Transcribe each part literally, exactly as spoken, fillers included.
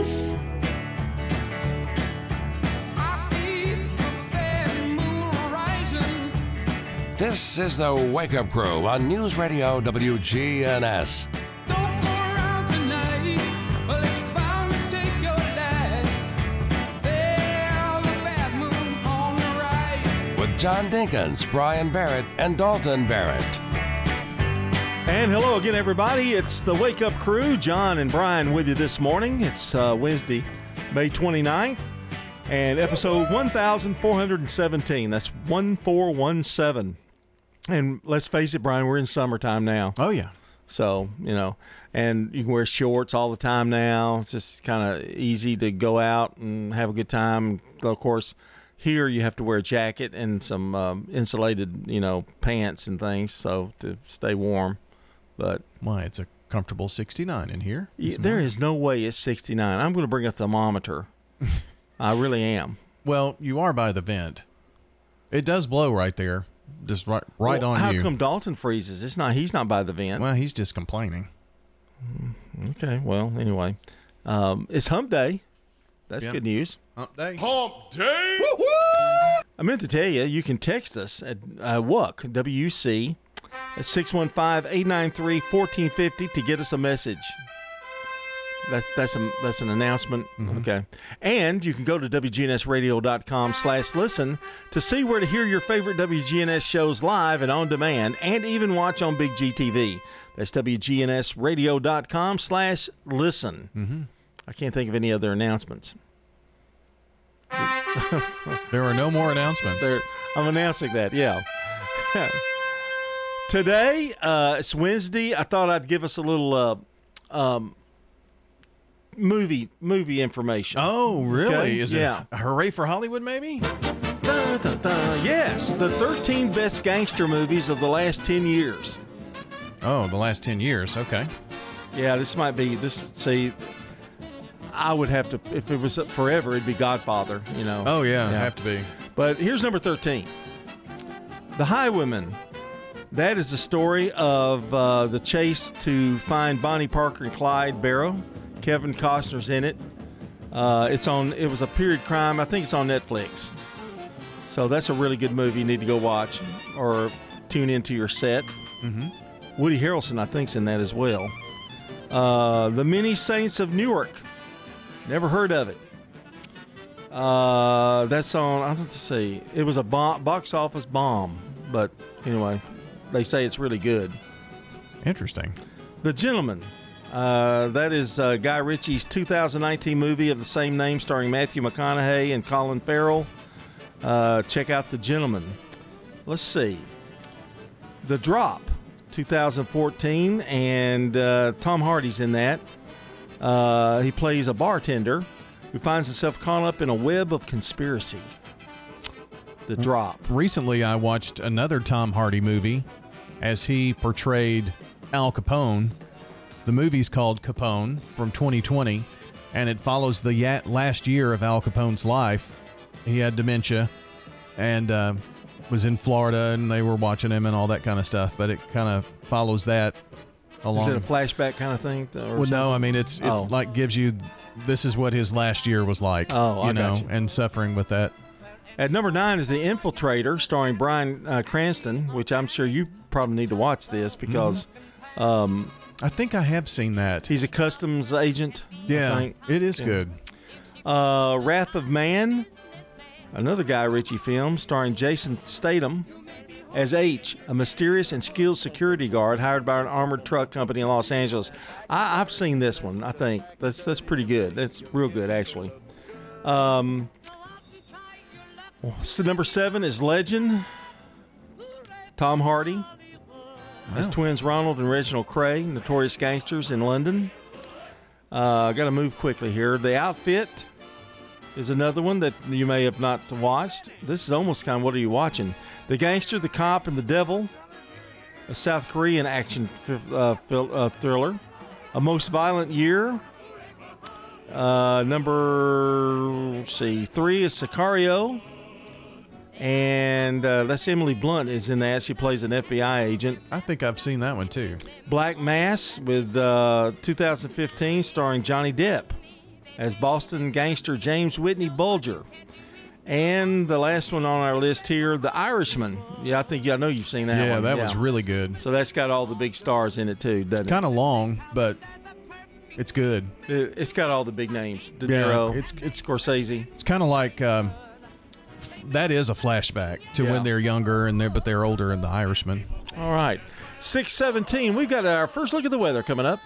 S. This is the Wake Up Crew on News Radio W G N S. With John Dinkins, Brian Barrett, and Dalton Barrett. And hello again, everybody. It's the Wake Up Crew. John and Brian with you this morning. It's uh, Wednesday, May twenty-ninth, and episode one thousand four hundred seventeen. That's one four one seven. And let's face it, Brian, we're in summertime now. Oh, yeah. So, you know, and you can wear shorts all the time now. It's just kind of easy to go out and have a good time. Of course, here you have to wear a jacket and some um, insulated, you know, pants and things so to stay warm. But why, it's a comfortable sixty-nine in here. Yeah, there is no way it's sixty-nine. I'm going to bring a thermometer. I really am. Well, you are by the vent. It does blow right there. Just right, right well, on how you. How come Dalton freezes? It's not. He's not by the vent. Well, he's just complaining. Okay. Well, anyway, um, it's Hump Day. That's yeah. good news. Hump Day. Hump Day. Woo-woo! I meant to tell you, you can text us at uh, W U C W U C at six one five, eight nine three, one four five zero to get us a message. That's that's a, that's an announcement. Mm-hmm. Okay. And you can go to W G N S radio dot com slash listen to see where to hear your favorite W G N S shows live and on demand, and even watch on Big G T V. That's W G N S radio dot com slash listen. Mm-hmm. I can't think of any other announcements. There are no more announcements. There, I'm announcing that, yeah. Today, uh, it's Wednesday. I thought I'd give us a little uh, um, movie movie information. Oh, really? Okay? Is yeah. it a Hooray for Hollywood, maybe? Da, da, da. Yes, the thirteen best gangster movies of the last ten years. Oh, the last ten years. Okay. Yeah, this might be, this, see, I would have to, if it was forever, it'd be Godfather, you know. Oh, yeah, yeah. it'd have to be. But here's number thirteen. The Highwaymen. That is the story of uh, the chase to find Bonnie Parker and Clyde Barrow. Kevin Costner's in it. Uh, it's on. It was a period crime. I think it's on Netflix. So that's a really good movie. You need to go watch or tune into your set. Mm-hmm. Woody Harrelson, I think, is in that as well. Uh, the Many Saints of Newark. Never heard of it. Uh, that's on. I don't see. It was a bomb, box office bomb, but anyway. They say it's really good. Interesting. The Gentleman. Uh, that is uh, Guy Ritchie's two thousand nineteen movie of the same name starring Matthew McConaughey and Colin Farrell. Uh, check out The Gentleman. Let's see. The Drop, two thousand fourteen, and uh, Tom Hardy's in that. Uh, he plays a bartender who finds himself caught up in a web of conspiracy. The Drop. Recently, I watched another Tom Hardy movie as he portrayed Al Capone. The movie's called Capone from twenty twenty, and it follows the last year of Al Capone's life. He had dementia and uh, was in Florida, and they were watching him and all that kind of stuff, but it kind of follows that along. Is it a flashback kind of thing? Or well, something? no, I mean, it's it's oh. like gives you, this is what his last year was like, oh, you I know, got you. and suffering with that. At number nine is The Infiltrator, starring Bryan uh, Cranston, which I'm sure you probably need to watch this because mm-hmm. um, I think I have seen that. He's a customs agent. Yeah, I think. it is yeah. good. Uh, Wrath of Man, another Guy Ritchie film starring Jason Statham as H, a mysterious and skilled security guard hired by an armored truck company in Los Angeles. I, I've seen this one. I think that's that's pretty good. That's real good, actually. Um. So number seven is Legend. Tom Hardy as wow. twins Ronald and Reginald Cray, notorious gangsters in London. I uh, got to move quickly here. The Outfit is another one that you may have not watched. This is almost kind of what are you watching? The Gangster, the Cop, and the Devil, a South Korean action uh, uh, thriller. A Most Violent Year. Uh, number, let's see, three is Sicario. And uh, that's Emily Blunt is in that. She plays an F B I agent. I think I've seen that one too. Black Mass with uh, two thousand fifteen starring Johnny Depp. as Boston gangster James Whitney Bulger. And the last one on our list here, The Irishman. Yeah, I think I know you've seen that yeah, one. That yeah, was really good. So that's got all the big stars in it too, doesn't it's kind of long, but it's good. it? It's got all the big names. De Yeah, Niro, it's- it's- Scorsese. It's kind of like um, that is a flashback to Yeah. when they're younger and they're but they're older in The Irishman. All right, six seventeen. We've got our first look at the weather coming up.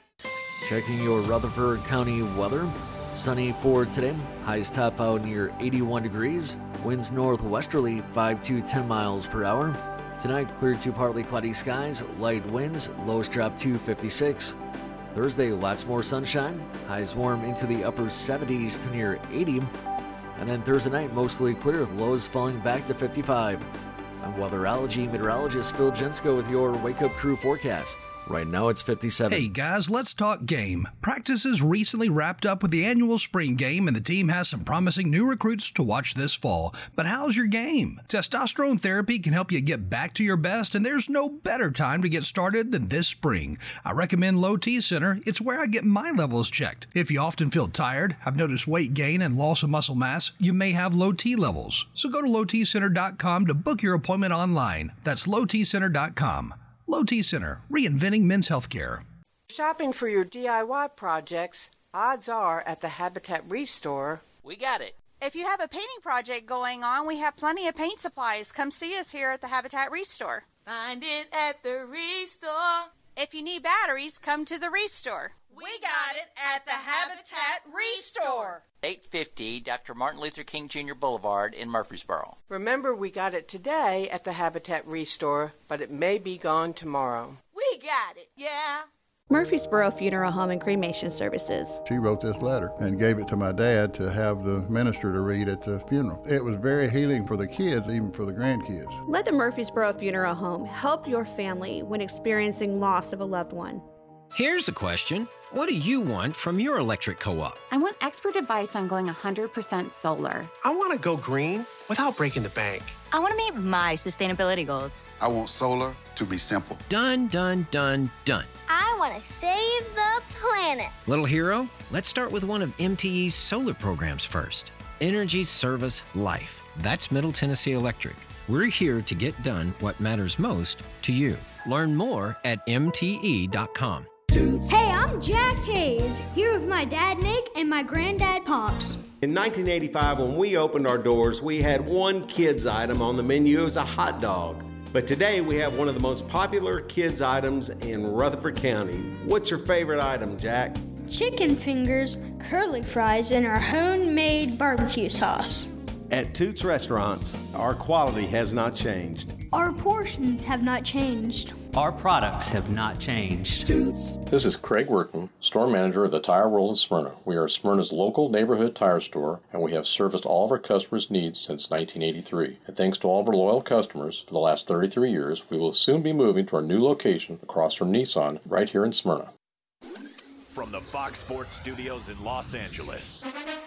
Checking your Rutherford County weather. Sunny for today. Highs top out near eighty-one degrees. Winds northwesterly five to ten miles per hour. Tonight, clear to partly cloudy skies. Light winds. Lows drop to fifty-six. Thursday, lots more sunshine. Highs warm into the upper seventies to near eighty. And then Thursday night, mostly clear. Lows falling back to fifty-five. I'm weatherology meteorologist Phil Jensko with your Wake Up Crew forecast. Right now it's fifty-seven. Hey guys, let's talk game. Practices recently wrapped up with the annual spring game and the team has some promising new recruits to watch this fall. But how's your game? Testosterone therapy can help you get back to your best, and there's no better time to get started than this spring. I recommend Low T Center. It's where I get my levels checked. If you often feel tired, have noticed weight gain and loss of muscle mass, you may have low T levels. So go to low t center dot com to book your appointment online. That's low t center dot com. Low T Center, reinventing men's healthcare. Shopping for your D I Y projects, odds are at the Habitat Restore. We got it. If you have a painting project going on, we have plenty of paint supplies. Come see us here at the Habitat Restore. Find it at the Restore. If you need batteries, come to the Restore. We got it at the Habitat Restore. eight fifty Doctor Martin Luther King Junior Boulevard in Murfreesboro. Remember, we got it today at the Habitat Restore, but it may be gone tomorrow. We got it, yeah. Murfreesboro Funeral Home and Cremation Services. She wrote this letter and gave it to my dad to have the minister to read at the funeral. It was very healing for the kids, even for the grandkids. Let the Murfreesboro Funeral Home help your family when experiencing loss of a loved one. Here's a question. What do you want from your electric co-op? I want expert advice on going one hundred percent solar. I want to go green without breaking the bank. I want to meet my sustainability goals. I want solar to be simple. Done, done, done, done. I want to save the planet. Little hero, let's start with one of M T E's solar programs first. Energy Service Life. That's Middle Tennessee Electric. We're here to get done what matters most to you. Learn more at M T E dot com. Hey, I'm Jack Hayes, here with my dad Nick and my granddad Pops. In nineteen eighty-five, when we opened our doors, we had one kids item on the menu as a hot dog. But today we have one of the most popular kids items in Rutherford County. What's your favorite item, Jack? Chicken fingers, curly fries, and our homemade barbecue sauce. At Toots Restaurants, our quality has not changed. Our portions have not changed. Our products have not changed. This is Craig Workman, store manager of the Tire World in Smyrna. We are Smyrna's local neighborhood tire store, and we have serviced all of our customers' needs since nineteen eighty-three. And thanks to all of our loyal customers for the last thirty-three years, we will soon be moving to our new location across from Nissan right here in Smyrna. From the Fox Sports Studios in Los Angeles,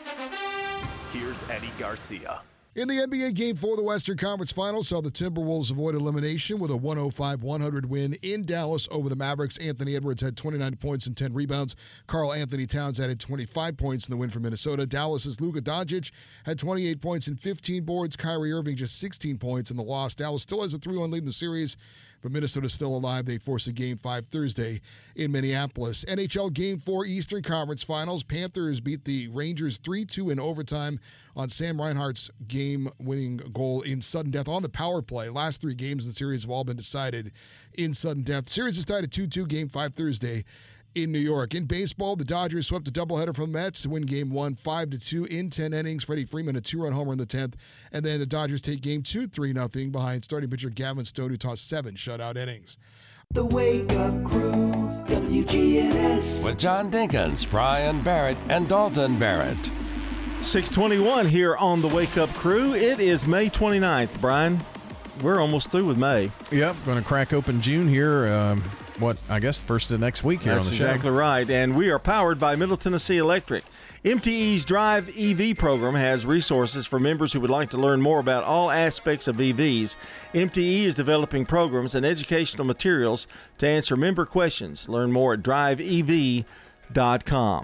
here's Eddie Garcia. In the N B A Game four, the Western Conference Finals saw the Timberwolves avoid elimination with a one oh five one hundred win in Dallas over the Mavericks. Anthony Edwards had twenty-nine points and ten rebounds. Karl Anthony Towns added twenty-five points in the win for Minnesota. Dallas's Luka Doncic had twenty-eight points and fifteen boards. Kyrie Irving just sixteen points in the loss. Dallas still has a three one lead in the series, but Minnesota's still alive. They force a Game five Thursday in Minneapolis. N H L Game four Eastern Conference Finals. Panthers beat the Rangers three two in overtime on Sam Reinhart's game-winning goal in sudden death on the power play. Last three games in the series have all been decided in sudden death. The series is tied at two two, Game five Thursday in New York. In baseball, the Dodgers swept a doubleheader from the Mets to win Game one, five to two in ten innings. Freddie Freeman, a two-run homer in the tenth. And then the Dodgers take Game two, three nothing behind starting pitcher Gavin Stone, who tossed seven shutout innings. The Wake Up Crew, W G N S. With John Dinkins, Brian Barrett, and Dalton Barrett. six twenty-one here on the Wake Up Crew. It is May twenty-ninth, Brian. We're almost through with May. Yep, going to crack open June here. Um, what, I guess, first of next week here That's on the show. That's exactly right. And we are powered by Middle Tennessee Electric. M T E's Drive E V program has resources for members who would like to learn more about all aspects of E Vs. M T E is developing programs and educational materials to answer member questions. Learn more at drive e v dot com.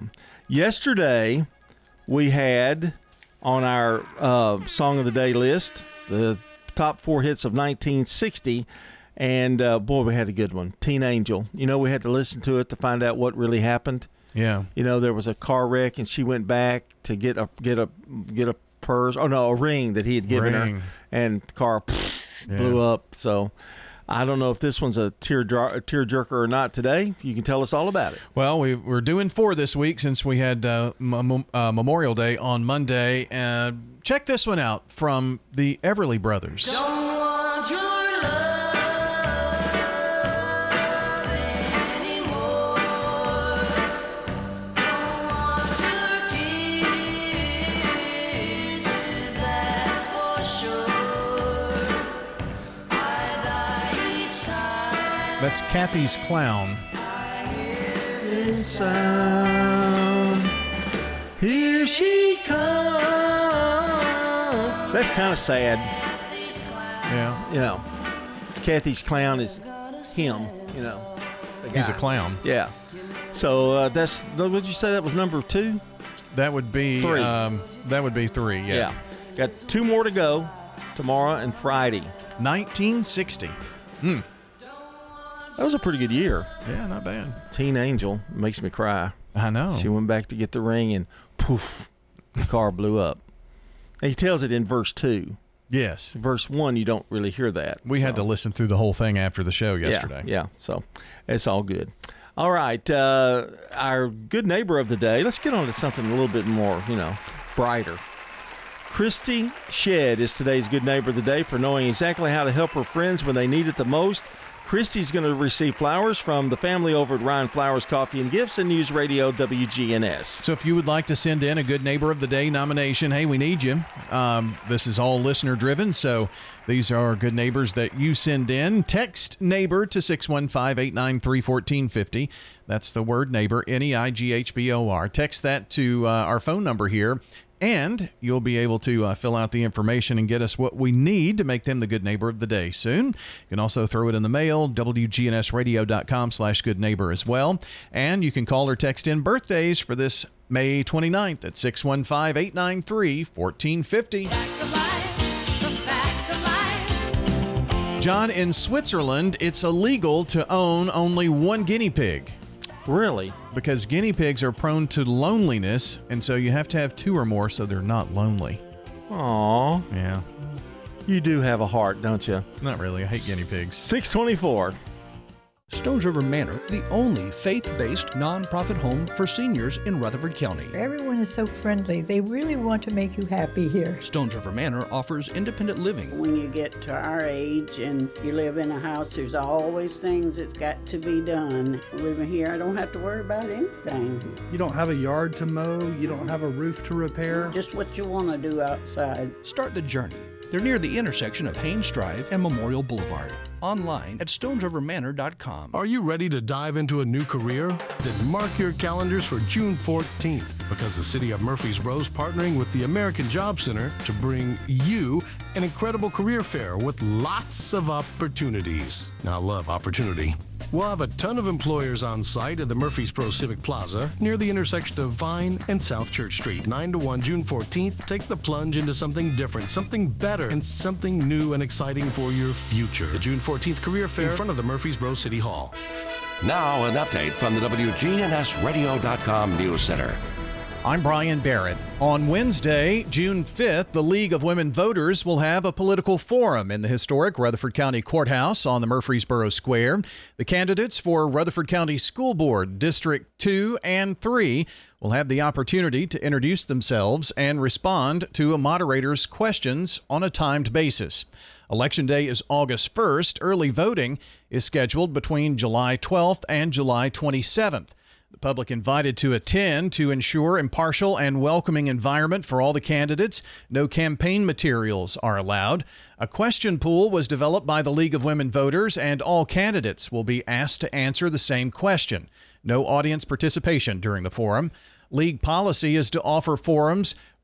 Yesterday, we had on our uh, Song of the Day list the top four hits of nineteen sixty, and uh, boy, we had a good one. Teen Angel. You know, we had to listen to it to find out what really happened. Yeah. You know, there was a car wreck, and she went back to get a get a get a purse. Oh no, a ring that he had given Ring. her, and the car pff, Yeah. blew up. So, I don't know if this one's a tear a tear jerker or not today. You can tell us all about it. Well, we, we're doing four this week since we had uh, M- uh, Memorial Day on Monday. Uh, check this one out from the Everly Brothers. Don't want your love anymore. Don't want your kisses, that's for sure. I die each time. That's Kathy's Clown. This sound, here she comes. That's kind of sad. Yeah. You know, Kathy's Clown is him, you know. the He's a guy. clown. Yeah. So uh, that's, what did you say that was number two? That would be Three. Um, that would be three. Yeah. Yeah. Got two more to go, tomorrow and Friday. nineteen sixty. Hmm. That was a pretty good year. Yeah, not bad. Teen Angel makes me cry. I know. She went back to get the ring, and poof, the car blew up. And he tells it in verse two. Yes. Verse one, you don't really hear that. We so. had to listen through the whole thing after the show yesterday. Yeah, yeah. So it's all good. All right. Uh, our good neighbor of the day. Let's get on to something a little bit more, you know, brighter. Christy Shedd is today's good neighbor of the day for knowing exactly how to help her friends when they need it the most. Christy's going to receive flowers from the family over at Ryan Flowers Coffee and Gifts and News Radio W G N S. So if you would like to send in a Good Neighbor of the Day nomination, hey, we need you. Um, this is all listener driven, so these are good neighbors that you send in. Text neighbor to six one five, eight nine three, one four five zero. That's the word neighbor, N E I G H B O R. Text that to uh, our phone number here. And you'll be able to uh, fill out the information and get us what we need to make them the good neighbor of the day soon. You can also throw it in the mail, W G N S radio dot com slash good neighbor as well. And you can call or text in birthdays for this May twenty-ninth at six one five, eight nine three, one four five zero. John, in Switzerland, it's illegal to own only one guinea pig. Really? Because guinea pigs are prone to loneliness, and so you have to have two or more so they're not lonely. Aw. Yeah. You do have a heart, don't you? Not really. I hate guinea pigs. six twenty-four. Stones River Manor, the only faith-based nonprofit home for seniors in Rutherford County. Everyone is so friendly. They really want to make you happy here. Stones River Manor offers independent living. When you get to our age and you live in a house, there's always things that's got to be done. Living here, I don't have to worry about anything. You don't have a yard to mow, you don't have a roof to repair. Just what you want to do outside. Start the journey. They're near the intersection of Haynes Drive and Memorial Boulevard. Online at stones river manor dot com. Are you ready to dive into a new career? Then mark your calendars for June fourteenth, because the City of Murfreesboro is partnering with the American Job Center to bring you an incredible career fair with lots of opportunities. Now, I love opportunity. We'll have a ton of employers on site at the Murfreesboro Civic Plaza near the intersection of Vine and South Church Street. nine to one, June fourteenth. Take the plunge into something different, something better, and something new and exciting for your future. The June fourteenth Career Fair in front of the Murfreesboro City Hall. Now, an update from the W G N S radio dot com News Center. I'm Brian Barrett. On Wednesday, June fifth, the League of Women Voters will have a political forum in the historic Rutherford County Courthouse on the Murfreesboro Square. The candidates for Rutherford County School Board District two and three will have the opportunity to introduce themselves and respond to a moderator's questions on a timed basis. Election Day is August first. Early voting is scheduled between July twelfth and July twenty-seventh. The public invited to attend to ensure impartial and welcoming environment for all the candidates. No campaign materials are allowed. A question pool was developed by the League of Women Voters, and all candidates will be asked to answer the same question. No audience participation during the forum. League policy is to offer forums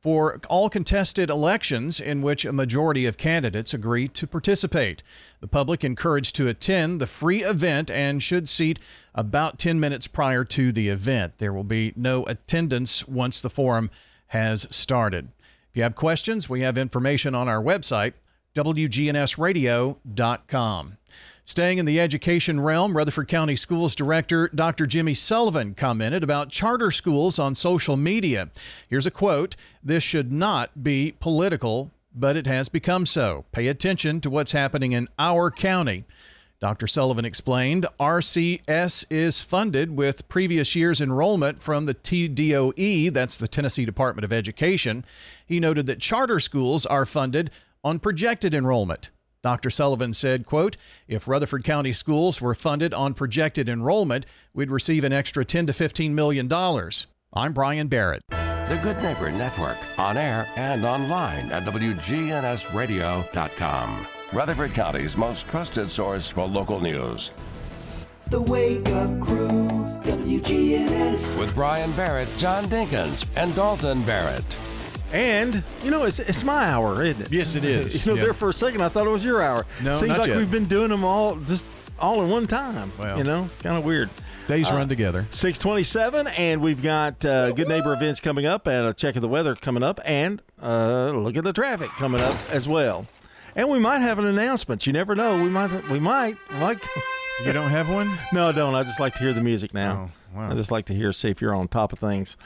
for all contested elections in which a majority of candidates agree to participate. The public encouraged to attend the free event and should seat about ten minutes prior to the event. There will be no attendance once the forum has started. If you have questions, we have information on our website, W G N S radio dot com. Staying in the education realm, Rutherford County Schools Director Doctor Jimmy Sullivan commented about charter schools on social media. Here's a quote: "This should not be political, but it has become so. Pay attention to what's happening in our county." Doctor Sullivan explained R C S is funded with previous year's enrollment from the T D O E, that's the Tennessee Department of Education. He noted that charter schools are funded on projected enrollment. Doctor Sullivan said, quote, "If Rutherford County schools were funded on projected enrollment, we'd receive an extra ten to fifteen million dollars. I'm Brian Barrett. The Good Neighbor Network, on air and online at W G N S radio dot com. Rutherford County's most trusted source for local news. The Wake Up Crew, W G N S. With Brian Barrett, John Dinkins, and Dalton Barrett. And, you know, it's it's my hour, isn't it? Yes, it is. You know, yeah. there for a second, I thought it was your hour. No, Seems not like yet. we've been doing them all just all in one time. Well, you know, kind of weird. Days Uh, run together. six twenty-seven, and we've got uh, Good Neighbor events coming up, and a check of the weather coming up, and uh, look at the traffic coming up as well. And we might have an announcement. You never know. We might. We might. Like. You don't have one? No, I don't. I just like to hear the music now. Oh, wow. I just like to hear, see if you're on top of things.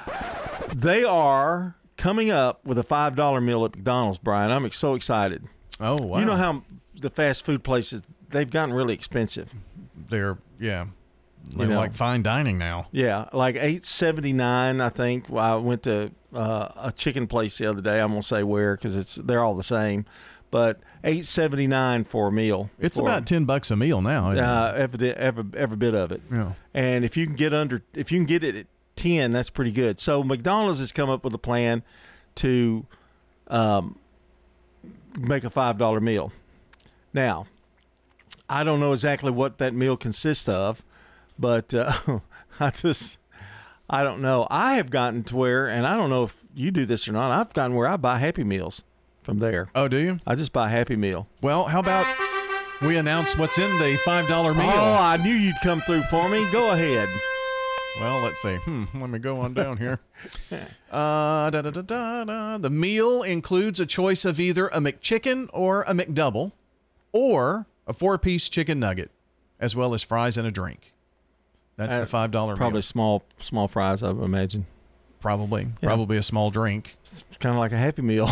They are coming up with a five dollar meal at McDonald's, Brian. I'm so excited. Oh, wow. You know how the fast food places, they've gotten really expensive. They're, yeah. They're know. like fine dining now. Yeah, like eight seventy-nine, I think. Well, I went to uh, a chicken place the other day. I'm gonna say where because it's they're all the same, but eight seventy-nine for a meal. It's for, about ten bucks a meal now. Isn't uh, every, every every bit of it. Yeah. And if you can get under, if you can get it at ten, that's pretty good. So McDonald's has come up with a plan to um, make a five dollar meal. Now, I don't know exactly what that meal consists of. But uh, I just, I don't know. I have gotten to where, and I don't know if you do this or not, I've gotten where I buy Happy Meals from there. Oh, do you? I just buy Happy Meal. Well, how about we announce what's in the five dollar meal? Oh, I knew you'd come through for me. Go ahead. Well, let's see. Hmm, let me go on down here. Uh, da, da, da, da, da. The meal includes a choice of either a McChicken or a McDouble, or a four-piece chicken nugget, as well as fries and a drink. That's Uh, the five dollar meal. Probably small small fries, I would imagine. Probably. Yeah. Probably a small drink. It's kind of like a Happy Meal.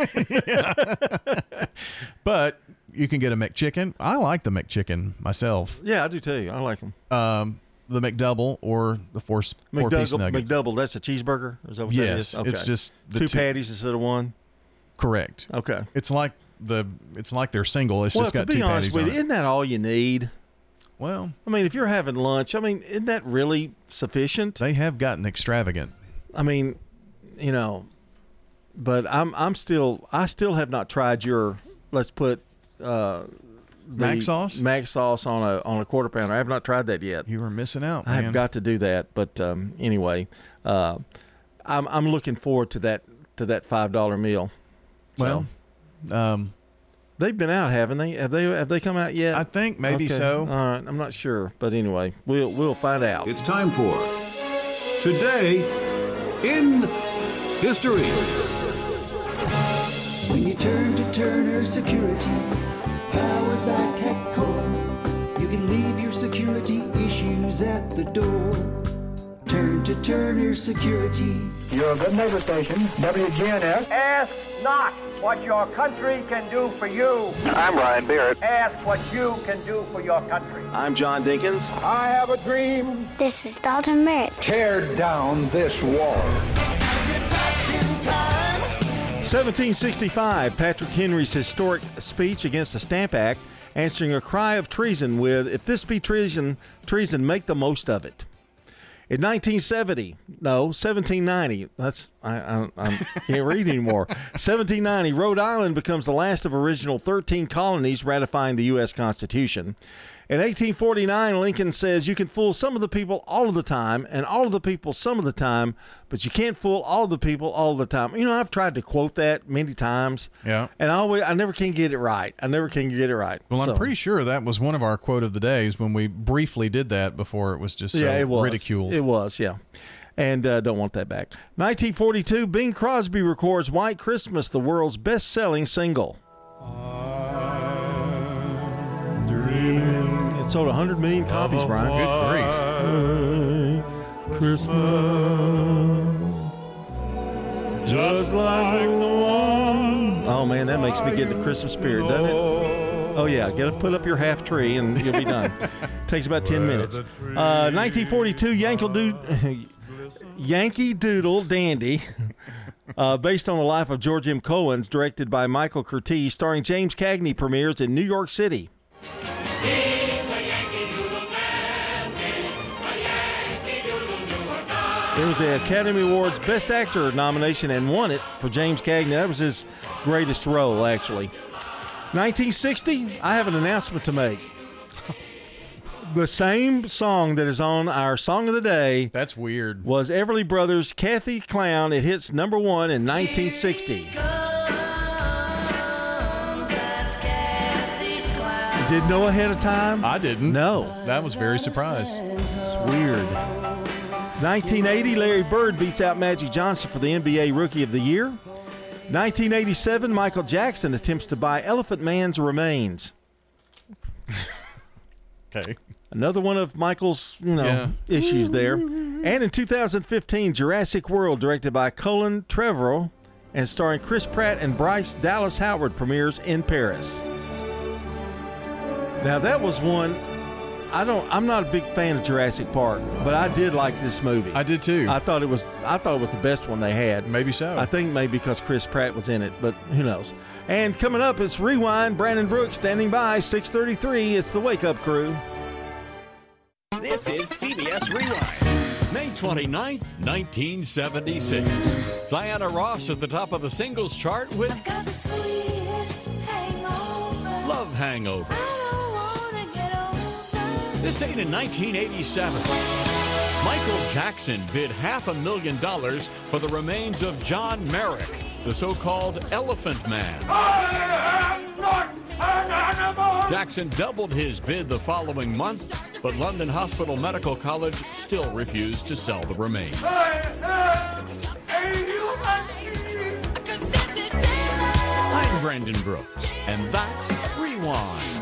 But you can get a McChicken. I like the McChicken myself. Yeah, I do too. I like them. Um, the McDouble or the four, four-piece McDouble, nugget. McDouble, that's a cheeseburger? Is that what that Yes, is? Okay. it's just the two, two- patties instead of one? Correct. Okay. It's like the it's like they're single. It's well, just got to be two honest patties with on you, it. isn't that all you need? Well, I mean, if you're having lunch, I mean, isn't that really sufficient? They have gotten extravagant. I mean, you know, but I'm I'm still I still have not tried your let's put uh, the Mac sauce? Mac sauce on a on a quarter pounder. I have not tried that yet. You were missing out. I man. have got to do that, but um, anyway, uh, I'm I'm looking forward to that to that five dollar meal. So, Well, um, they've been out, haven't they? Have they have they come out yet? I think maybe Okay. so. All right, I'm not sure, but anyway, we'll we'll find out. It's time for Today in History. When you turn to Turner Security, powered by TechCore, you can leave your security issues at the door. Turn to Turner Security. You're a good neighbor station, W G N S. Ask not what your country can do for you. I'm Brian Barrett. Ask what you can do for your country. I'm John Dinkins. I have a dream. This is Dalton Merritt. Tear down this wall. seventeen sixty-five, Patrick Henry's historic speech against the Stamp Act, answering a cry of treason with, "If this be treason, treason, make the most of it." In nineteen seventy, no, seventeen ninety, that's, I, I, I can't read anymore. seventeen ninety, Rhode Island becomes the last of original thirteen colonies ratifying the U S Constitution. In eighteen forty-nine, Lincoln says you can fool some of the people all of the time and all of the people some of the time, but you can't fool all of the people all the time. You know, I've tried to quote that many times. Yeah. And I always, I never can get it right. I never can get it right. Well, I'm So, pretty sure that was one of our quote of the days when we briefly did that before it was just so yeah, it was. ridiculed. It was, yeah. And uh, don't want that back. nineteen forty-two, Bing Crosby records White Christmas, the world's best-selling single. Dreaming. It sold one hundred million copies, Brian. Good grief. Christmas, just like the one. Oh, man, that makes me get the Christmas spirit, doesn't it? Oh, yeah, get to put up your half tree and you'll be done. Takes about ten minutes. Uh, nineteen forty-two, Yankee Doodle, Yankee Doodle Dandy, uh, based on the life of George M. Cohen's, directed by Michael Curtiz, starring James Cagney, premieres in New York City. There was the Academy Awards Best Actor nomination and won it for James Cagney. That was his greatest role, actually. nineteen sixty, I have an announcement to make. The same song that is on our Song of the Day. That's weird. Was Everly Brothers' Kathy Clown. It hits number one in nineteen sixty. You didn't know ahead of time? I didn't. No. That was very surprised. It's weird. nineteen eighty, Larry Bird beats out Magic Johnson for the N B A Rookie of the Year. nineteen eighty-seven, Michael Jackson attempts to buy Elephant Man's remains. Okay. Another one of Michael's, you know, Yeah. issues there. And in two thousand fifteen, Jurassic World, directed by Colin Trevorrow and starring Chris Pratt and Bryce Dallas Howard, premieres in Paris. Now that was one. I don't. I'm not a big fan of Jurassic Park, but I did like this movie. I did too. I thought it was. I thought it was the best one they had. Maybe so. I think maybe because Chris Pratt was in it, but who knows? And coming up, it's Rewind. Brandon Brooks standing by. six thirty-three. It's the Wake Up Crew. This is C B S Rewind. May twenty-ninth, nineteen seventy-six. Diana Ross at the top of the singles chart with I've got the sweetest hangover. Love Hangover. I don't wanna get over. This date in nineteen eighty-seven. Michael Jackson bid half a million dollars for the remains of John Merrick, the so-called Elephant Man. I am not an animal. Jackson doubled his bid the following month, but London Hospital Medical College still refused to sell the remains. I am a human. I'm Brandon Brooks, and that's Rewind.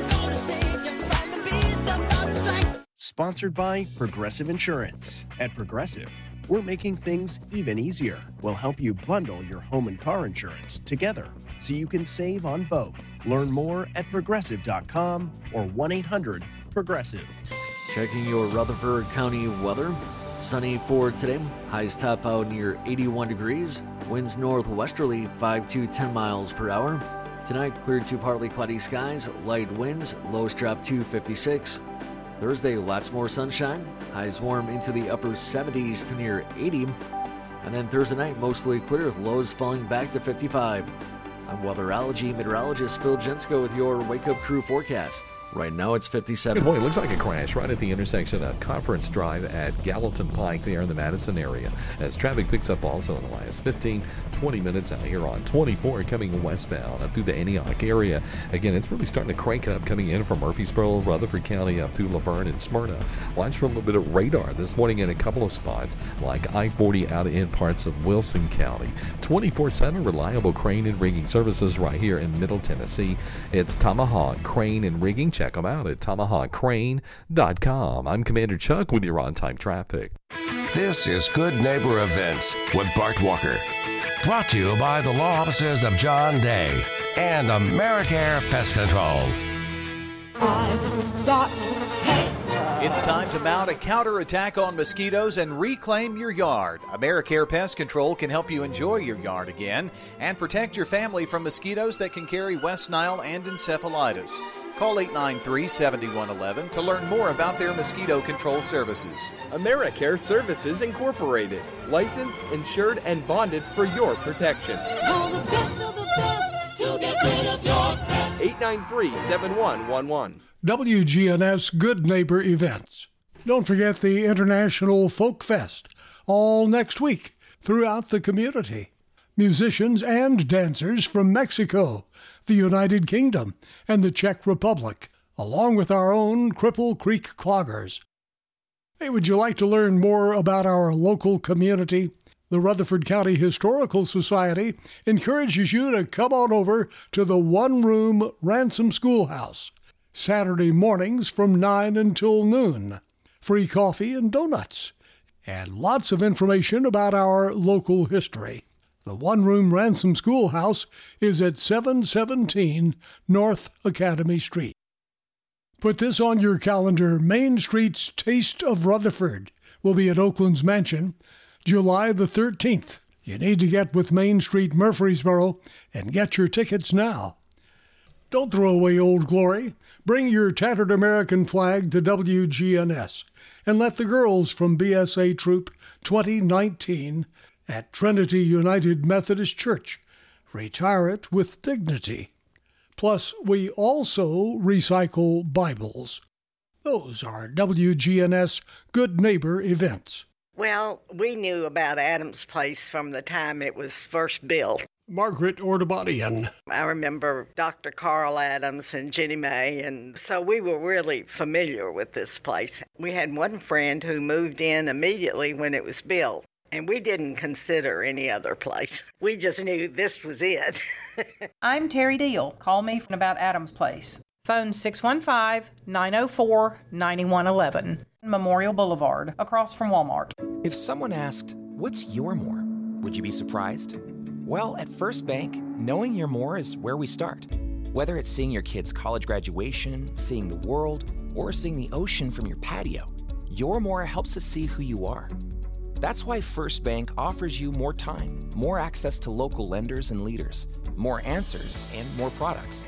Sponsored by Progressive Insurance. At Progressive, we're making things even easier. We'll help you bundle your home and car insurance together so you can save on both. Learn more at progressive dot com or one eight hundred progressive. Checking your Rutherford County weather. Sunny for today. Highs top out near eighty-one degrees. Winds northwesterly five to ten miles per hour. Tonight, clear to partly cloudy skies. Light winds. Lows drop to fifty-six. Thursday, lots more sunshine. Highs warm into the upper seventies to near eighty. And then Thursday night, mostly clear. Lows falling back to fifty-five. I'm weatherology meteorologist Phil Jensko with your Wake Up Crew forecast. Right now it's fifty-seven. Good boy, it looks like a crash right at the intersection of Conference Drive at Gallatin Pike there in the Madison area. As traffic picks up also in the last fifteen, twenty minutes out here on twenty-four coming westbound up through the Antioch area. Again, it's really starting to crank up coming in from Murfreesboro, Rutherford County up through Laverne and Smyrna. Watch for a little bit of radar this morning in a couple of spots like I forty out in parts of Wilson County. twenty-four seven reliable crane and rigging services right here in Middle Tennessee. It's Tomahawk Crane and Rigging. Check them out at tomahawk crane dot com. I'm Commander Chuck with your on-time traffic. This is Good Neighbor Events with Bart Walker. Brought to you by the law offices of John Day and AmeriCare Pest Control. I've got pests. It's time to mount a counterattack on mosquitoes and reclaim your yard. AmeriCare Pest Control can help you enjoy your yard again and protect your family from mosquitoes that can carry West Nile and encephalitis. Call eight nine three, seven one one one to learn more about their mosquito control services. AmeriCare Services Incorporated. Licensed, insured, and bonded for your protection. All the best of the best to get rid of your pest. eight nine three, seven one one one. W G N S Good Neighbor Events. Don't forget the International Folk Fest, all next week throughout the community. Musicians and dancers from Mexico, the United Kingdom, and the Czech Republic, along with our own Cripple Creek Cloggers. Hey, would you like to learn more about our local community? The Rutherford County Historical Society encourages you to come on over to the one-room Ransom Schoolhouse, Saturday mornings from nine until noon. Free coffee and donuts, and lots of information about our local history. The one-room Ransom Schoolhouse is at seven seventeen North Academy Street. Put this on your calendar. Main Street's Taste of Rutherford will be at Oakland's Mansion, July the thirteenth. You need to get with Main Street Murfreesboro and get your tickets now. Don't throw away Old Glory. Bring your tattered American flag to W G N S and let the girls from B S A Troop twenty nineteen at Trinity United Methodist Church retire it with dignity. Plus, we also recycle Bibles. Those are W G N S Good Neighbor events. Well, we knew about Adams Place from the time it was first built. Margaret Ordubadian. I remember Doctor Carl Adams and Jenny May, and so we were really familiar with this place. We had one friend who moved in immediately when it was built, and we didn't consider any other place. We just knew this was it. I'm Terry Deal. Call me about Adams Place. Phone six one five, nine oh four, nine one one one. Memorial Boulevard, across from Walmart. If someone asked, what's your more? Would you be surprised? Well, at First Bank, knowing your more is where we start. Whether it's seeing your kid's college graduation, seeing the world, or seeing the ocean from your patio, your more helps us see who you are. That's why First Bank offers you more time, more access to local lenders and leaders, more answers, and more products.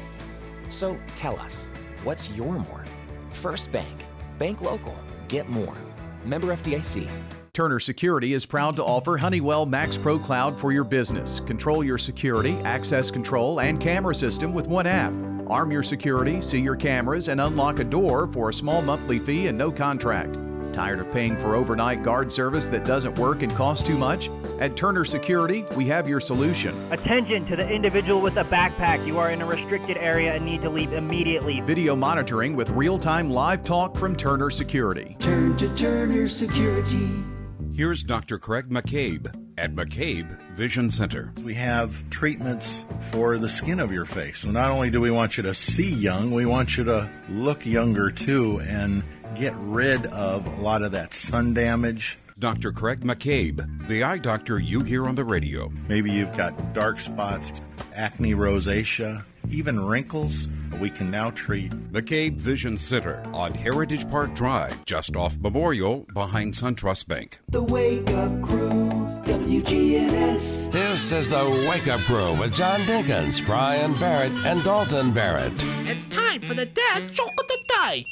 So tell us, what's your more? First Bank. Bank local. Get more. Member F D I C. Turner Security is proud to offer Honeywell Max Pro Cloud for your business. Control your security, access control, and camera system with one app. Arm your security, see your cameras, and unlock a door for a small monthly fee and no contract. Tired of paying for overnight guard service that doesn't work and costs too much? At Turner Security, we have your solution. Attention to the individual with a backpack. You are in a restricted area and need to leave immediately. Video monitoring with real-time live talk from Turner Security. Turn to Turner Security. Here's Doctor Craig McCabe at McCabe Vision Center. We have treatments for the skin of your face. So not only do we want you to see young, we want you to look younger too and get rid of a lot of that sun damage. Doctor Craig McCabe, the eye doctor you hear on the radio. Maybe you've got dark spots, acne, rosacea, even wrinkles. We can now treat. McCabe Vision Center on Heritage Park Drive, just off Memorial, behind SunTrust Bank. The Wake Up Crew, W G N S. This is the Wake Up Crew with John Dinkins, Brian Barrett, and Dalton Barrett. It's time for the dad joke of the day.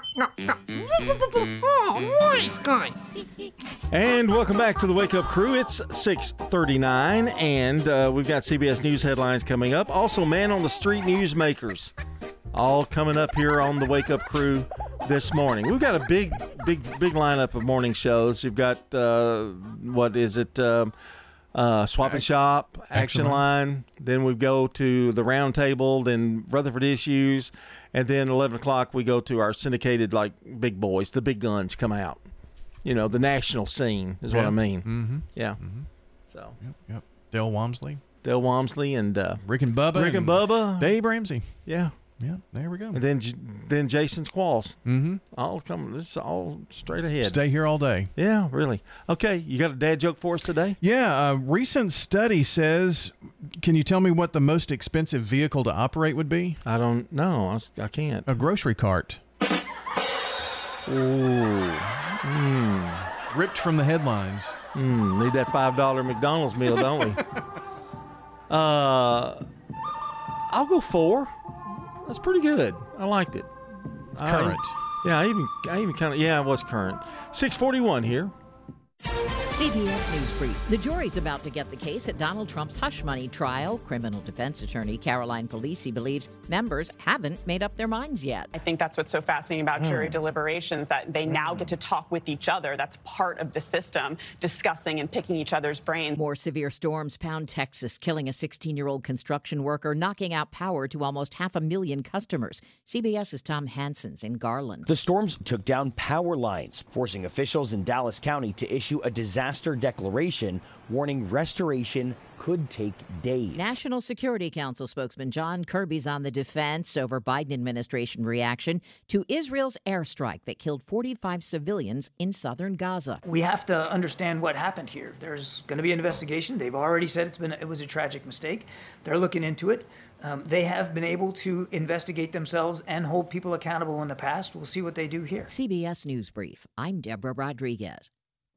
Oh, nice guy. And welcome back to the Wake Up Crew. It's six thirty-nine, and uh, we've got C B S News headlines coming up. Also, Man on the Street newsmakers, all coming up here on the Wake Up Crew this morning. We've got a big, big, big lineup of morning shows. You've got, uh, what is it, um, uh, Swap and Shop, Action, Action Line. Line. Then we go to the Round Table, then Rutherford Issues, and then eleven o'clock we go to our syndicated, like, big boys. The big guns come out. You know, the national scene is yeah. what I mean. Mm-hmm. Yeah. Mm-hmm. So. Yep. Yep. Dale Walmsley. Dale Walmsley and uh, Rick and Bubba. Rick and, and Bubba. Dave Ramsey. Yeah. Yeah. There we go. And then then Jason Squalls. Mm-hmm. All come. This is all straight ahead. Stay here all day. Yeah, really. Okay, you got a dad joke for us today? Yeah. A recent study says. Can you tell me what the most expensive vehicle to operate would be? I don't know. I, I can't. A grocery cart. Ooh. Mm. Ripped from the headlines. Mm, need that five dollar McDonald's meal, don't we? uh, I'll go four. That's pretty good. I liked it. Current. I, yeah, I even I even kind of yeah, it was current. six forty-one here. C B S News Brief. The jury's about to get the case at Donald Trump's hush money trial. Criminal defense attorney Caroline Polisi believes members haven't made up their minds yet. I think that's what's so fascinating about mm. jury deliberations, that they mm. now get to talk with each other. That's part of the system, discussing and picking each other's brains. More severe storms pound Texas, killing a sixteen-year-old construction worker, knocking out power to almost half a million customers. CBS's Tom Hanson's in Garland. The storms took down power lines, forcing officials in Dallas County to issue a disaster declaration warning restoration could take days. National Security Council spokesman John Kirby's on the defense over Biden administration reaction to Israel's airstrike that killed forty-five civilians in southern Gaza. We have to understand what happened here. There's going to be an investigation. They've already said it's been it was a tragic mistake. They're looking into it. Um, they have been able to investigate themselves and hold people accountable in the past. We'll see what they do here. C B S News Brief. I'm Deborah Rodriguez.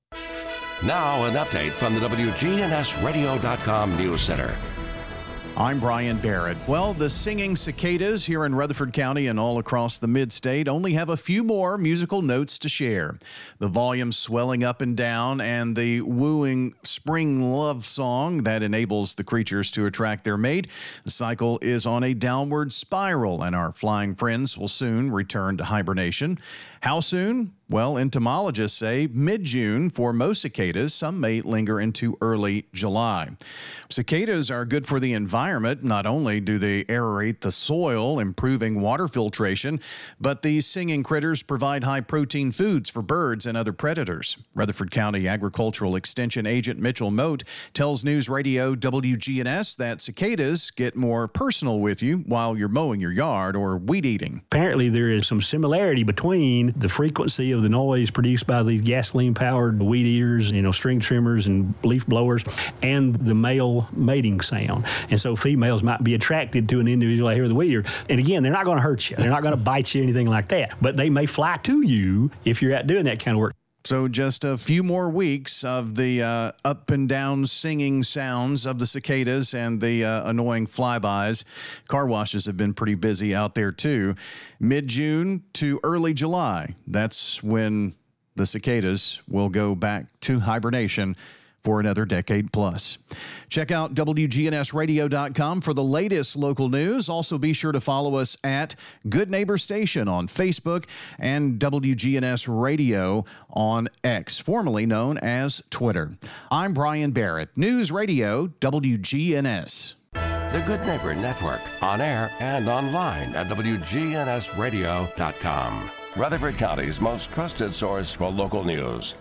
Now an update from the W G N S radio dot com News Center. I'm Brian Barrett. Well, the singing cicadas here in Rutherford County and all across the mid-state only have a few more musical notes to share. The volume swelling up and down and the wooing spring love song that enables the creatures to attract their mate. The cycle is on a downward spiral, and our flying friends will soon return to hibernation. How soon? Well, entomologists say mid-June for most cicadas. Some may linger into early July. Cicadas are good for the environment. Not only do they aerate the soil, improving water filtration, but these singing critters provide high-protein foods for birds and other predators. Rutherford County Agricultural Extension Agent Mitchell Moat tells News Radio W G N S that cicadas get more personal with you while you're mowing your yard or weed eating. Apparently, there is some similarity between the frequency of the noise produced by these gasoline-powered weed eaters, you know, string trimmers and leaf blowers, and the male mating sound. And so females might be attracted to an individual out here with a weed eater. And again, they're not going to hurt you. They're not going to bite you or anything like that. But they may fly to you if you're out doing that kind of work. So just a few more weeks of the uh, up and down singing sounds of the cicadas and the uh, annoying flybys. Car washes have been pretty busy out there too. Mid-June to early July, that's when the cicadas will go back to hibernation for another decade plus. Check out W G N S radio dot com for the latest local news. Also, be sure to follow us at Good Neighbor Station on Facebook and W G N S Radio on X, formerly known as Twitter. I'm Brian Barrett, News Radio W G N S. The Good Neighbor Network, on air and online at W G N S radio dot com. Rutherford County's most trusted source for local news.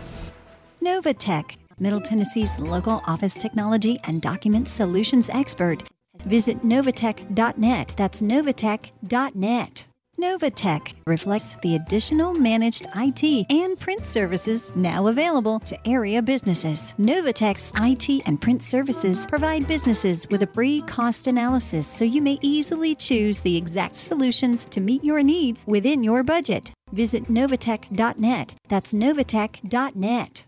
Novatech, Middle Tennessee's local office technology and document solutions expert. Visit novatech dot net. That's novatech dot net. Novatech reflects the additional managed I T and print services now available to area businesses. Novatech's I T and print services provide businesses with a free cost analysis so you may easily choose the exact solutions to meet your needs within your budget. Visit novatech dot net. That's novatech dot net.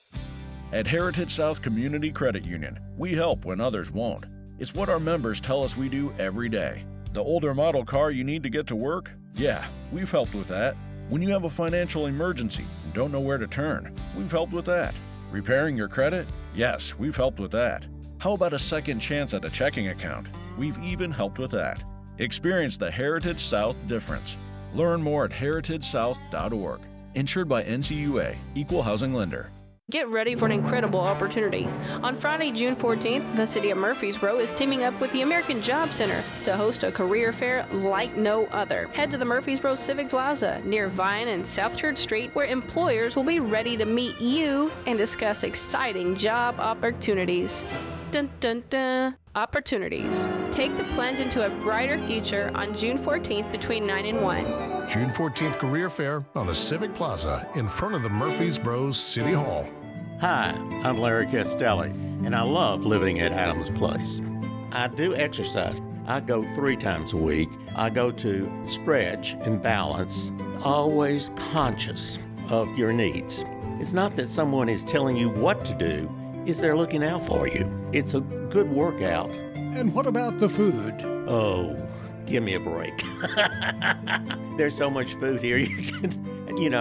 At Heritage South Community Credit Union, we help when others won't. It's what our members tell us we do every day. The older model car you need to get to work? Yeah, we've helped with that. When you have a financial emergency and don't know where to turn, we've helped with that. Repairing your credit? Yes, we've helped with that. How about a second chance at a checking account? We've even helped with that. Experience the Heritage South difference. Learn more at heritage south dot org. Insured by N C U A, Equal Housing Lender. Get ready for an incredible opportunity. On Friday, June fourteenth, the City of Murfreesboro is teaming up with the American Job Center to host a career fair like no other. Head to the Murfreesboro Civic Plaza near Vine and South Church Street, where employers will be ready to meet you and discuss exciting job opportunities. Dun dun dun. Opportunities. Take the plunge into a brighter future on June fourteenth between nine and one. June fourteenth Career Fair on the Civic Plaza in front of the Murfreesboro City Hall. Hi, I'm Larry Castelli, and I love living at Adams Place. I do exercise. I go three times a week. I go to stretch and balance, always conscious of your needs. It's not that someone is telling you what to do, it's they're looking out for you. It's a good workout. And what about the food? Oh, give me a break. There's so much food here. You can, you know,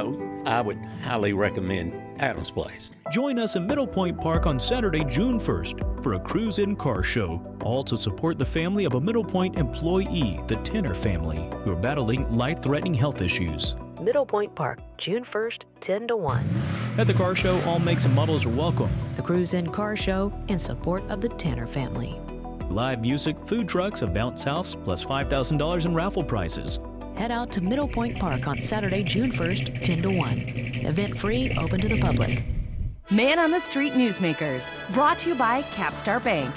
I would highly recommend Adams Place. Join us in Middle Point Park on Saturday, June first for a cruise-in car show, all to support the family of a Middle Point employee, the Tanner family, who are battling life-threatening health issues. Middle Point Park, June first, ten to one. At the car show, all makes and models are welcome. The Cruise-In Car Show in support of the Tanner family. Live music, food trucks, a bounce house, plus five thousand dollars in raffle prizes. Head out to Middle Point Park on Saturday, June first, ten to one. Event free, open to the public. Man on the Street Newsmakers, brought to you by Capstar Bank.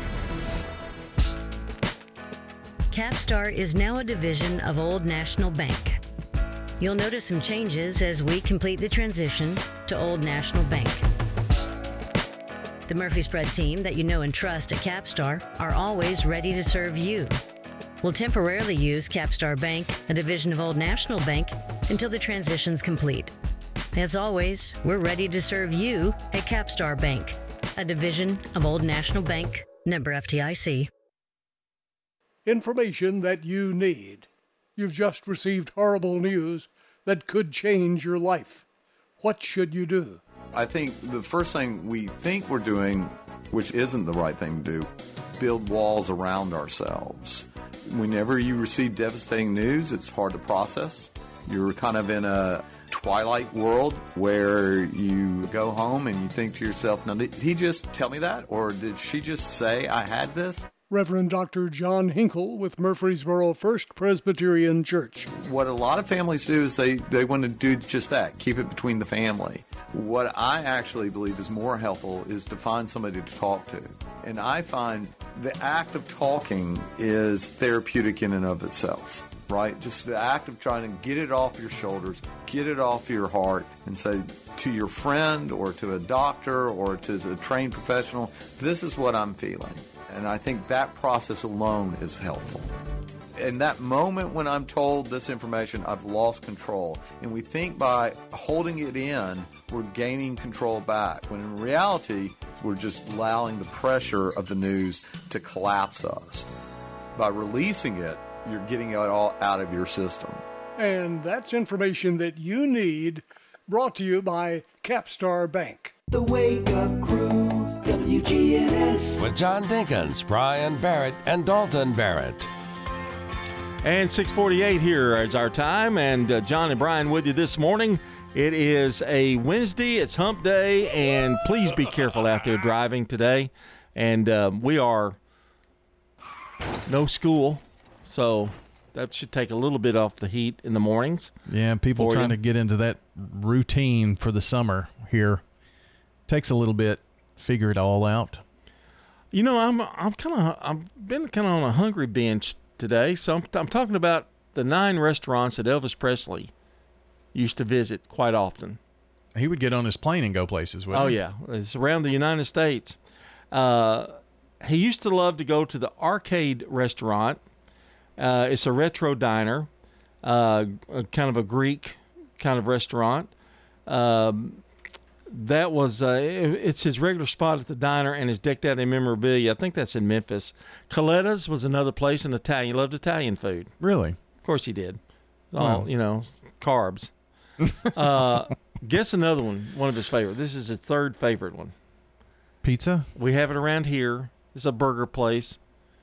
Capstar is now a division of Old National Bank. You'll notice some changes as we complete the transition to Old National Bank. The Murphy-Spread team that you know and trust at Capstar are always ready to serve you. We'll temporarily use Capstar Bank, a division of Old National Bank, until the transition's complete. As always, we're ready to serve you at Capstar Bank, a division of Old National Bank, member F D I C. Information that you need. You've just received horrible news that could change your life. What should you do? I think the first thing we think we're doing, which isn't the right thing to do, build walls around ourselves. Whenever you receive devastating news, it's hard to process. You're kind of in a twilight world where you go home and you think to yourself, now, did he just tell me that? Or did she just say I had this? Reverend Doctor John Hinkle with Murfreesboro First Presbyterian Church. What a lot of families do is they, they want to do just that, keep it between the family. What I actually believe is more helpful is to find somebody to talk to. And I find the act of talking is therapeutic in and of itself, right? Just the act of trying to get it off your shoulders, get it off your heart, and say to your friend or to a doctor or to a trained professional, this is what I'm feeling. And I think that process alone is helpful. In that moment when I'm told this information, I've lost control. And we think by holding it in, we're gaining control back. When in reality, we're just allowing the pressure of the news to collapse us. By releasing it, you're getting it all out of your system. And that's information that you need, brought to you by Capstar Bank. The Wake Up Crew, W G N S. With John Dinkins, Brian Barrett, and Dalton Barrett. And six forty-eight here is our time, and uh, John and Brian with you this morning. It is a Wednesday, it's hump day, and please be careful out there driving today. And uh, we are no school, so that should take a little bit off the heat in the mornings. Yeah, people trying you. to get into that routine for the summer here. Takes a little bit, figure it all out. You know, I'm I'm kind of I've been kind of on a hungry binge today, so I'm, I'm talking about the nine restaurants that Elvis Presley used to visit quite often. He would get on his plane and go places, wouldn't oh, he? yeah. It's around the United States. Uh, he used to love to go to the Arcade restaurant. Uh, it's a retro diner, uh, a, kind of a Greek kind of restaurant. Um, that was, uh, it, it's his regular spot at the diner and is decked out in memorabilia. I think that's in Memphis. Coletta's was another place in Italian. He loved Italian food. Really? Of course he did. All, wow. you know, carbs. uh, guess another one, one of his favorite. This is his third favorite one. Pizza? We have it around here. It's a burger place.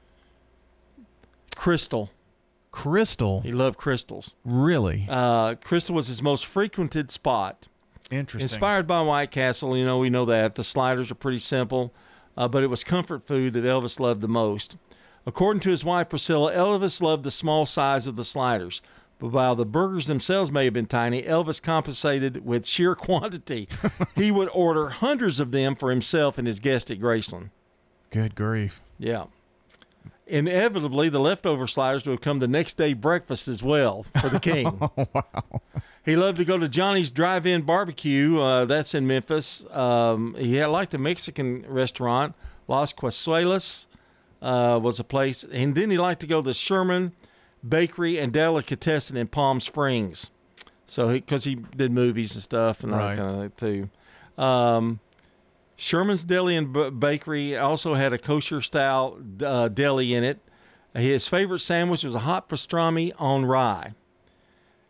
Crystal. Crystal? He loved Crystals. Really? Uh, Crystal was his most frequented spot. Interesting. Inspired by White Castle, you know, we know that. The sliders are pretty simple, uh, but it was comfort food that Elvis loved the most. According to his wife, Priscilla, Elvis loved the small size of the sliders. But while the burgers themselves may have been tiny, Elvis compensated with sheer quantity. He would order hundreds of them for himself and his guests at Graceland. Good grief. Yeah. Inevitably, the leftover sliders would come the next day breakfast as well for the king. Oh, wow. He loved to go to Johnny's Drive-In Barbecue. Uh, that's in Memphis. Um, he had, liked a Mexican restaurant. Las Cazuelas uh, was a place. And then he liked to go to Sherman Bakery and Delicatessen in Palm Springs. So because he, he did movies and stuff and right. that kind of thing too. Um, Sherman's Deli and B- Bakery also had a kosher-style uh, deli in it. His favorite sandwich was a hot pastrami on rye.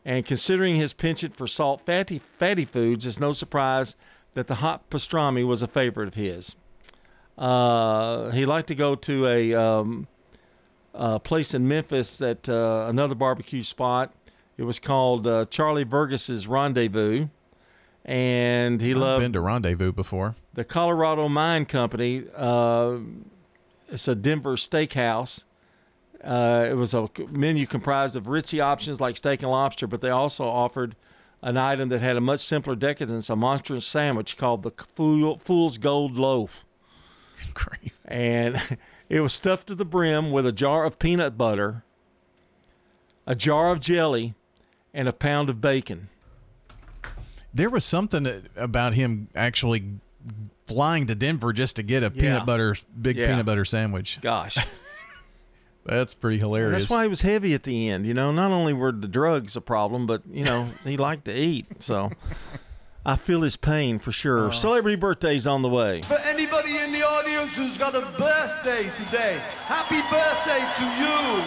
And considering his penchant for salt fatty fatty foods, it's no surprise that the hot pastrami was a favorite of his. Uh, he liked to go to a, um, a place in Memphis, that uh, another barbecue spot. It was called uh, Charlie Vergus's Rendezvous, and he I've loved. been to Rendezvous before. The Colorado Mine Company. Uh, it's a Denver steakhouse. Uh, it was a menu comprised of ritzy options like steak and lobster, but they also offered an item that had a much simpler decadence, a monstrous sandwich called the Fool, Fool's Gold Loaf. Great. And it was stuffed to the brim with a jar of peanut butter, a jar of jelly, and a pound of bacon. There was something about him actually flying to Denver just to get a Yeah. peanut butter, big Yeah. peanut butter sandwich. Gosh. That's pretty hilarious. That's why he was heavy at the end. You know, not only were the drugs a problem, but, you know, he liked to eat. So I feel his pain for sure. Oh. Celebrity birthdays on the way. For anybody in the audience who's got a birthday today, happy birthday to you.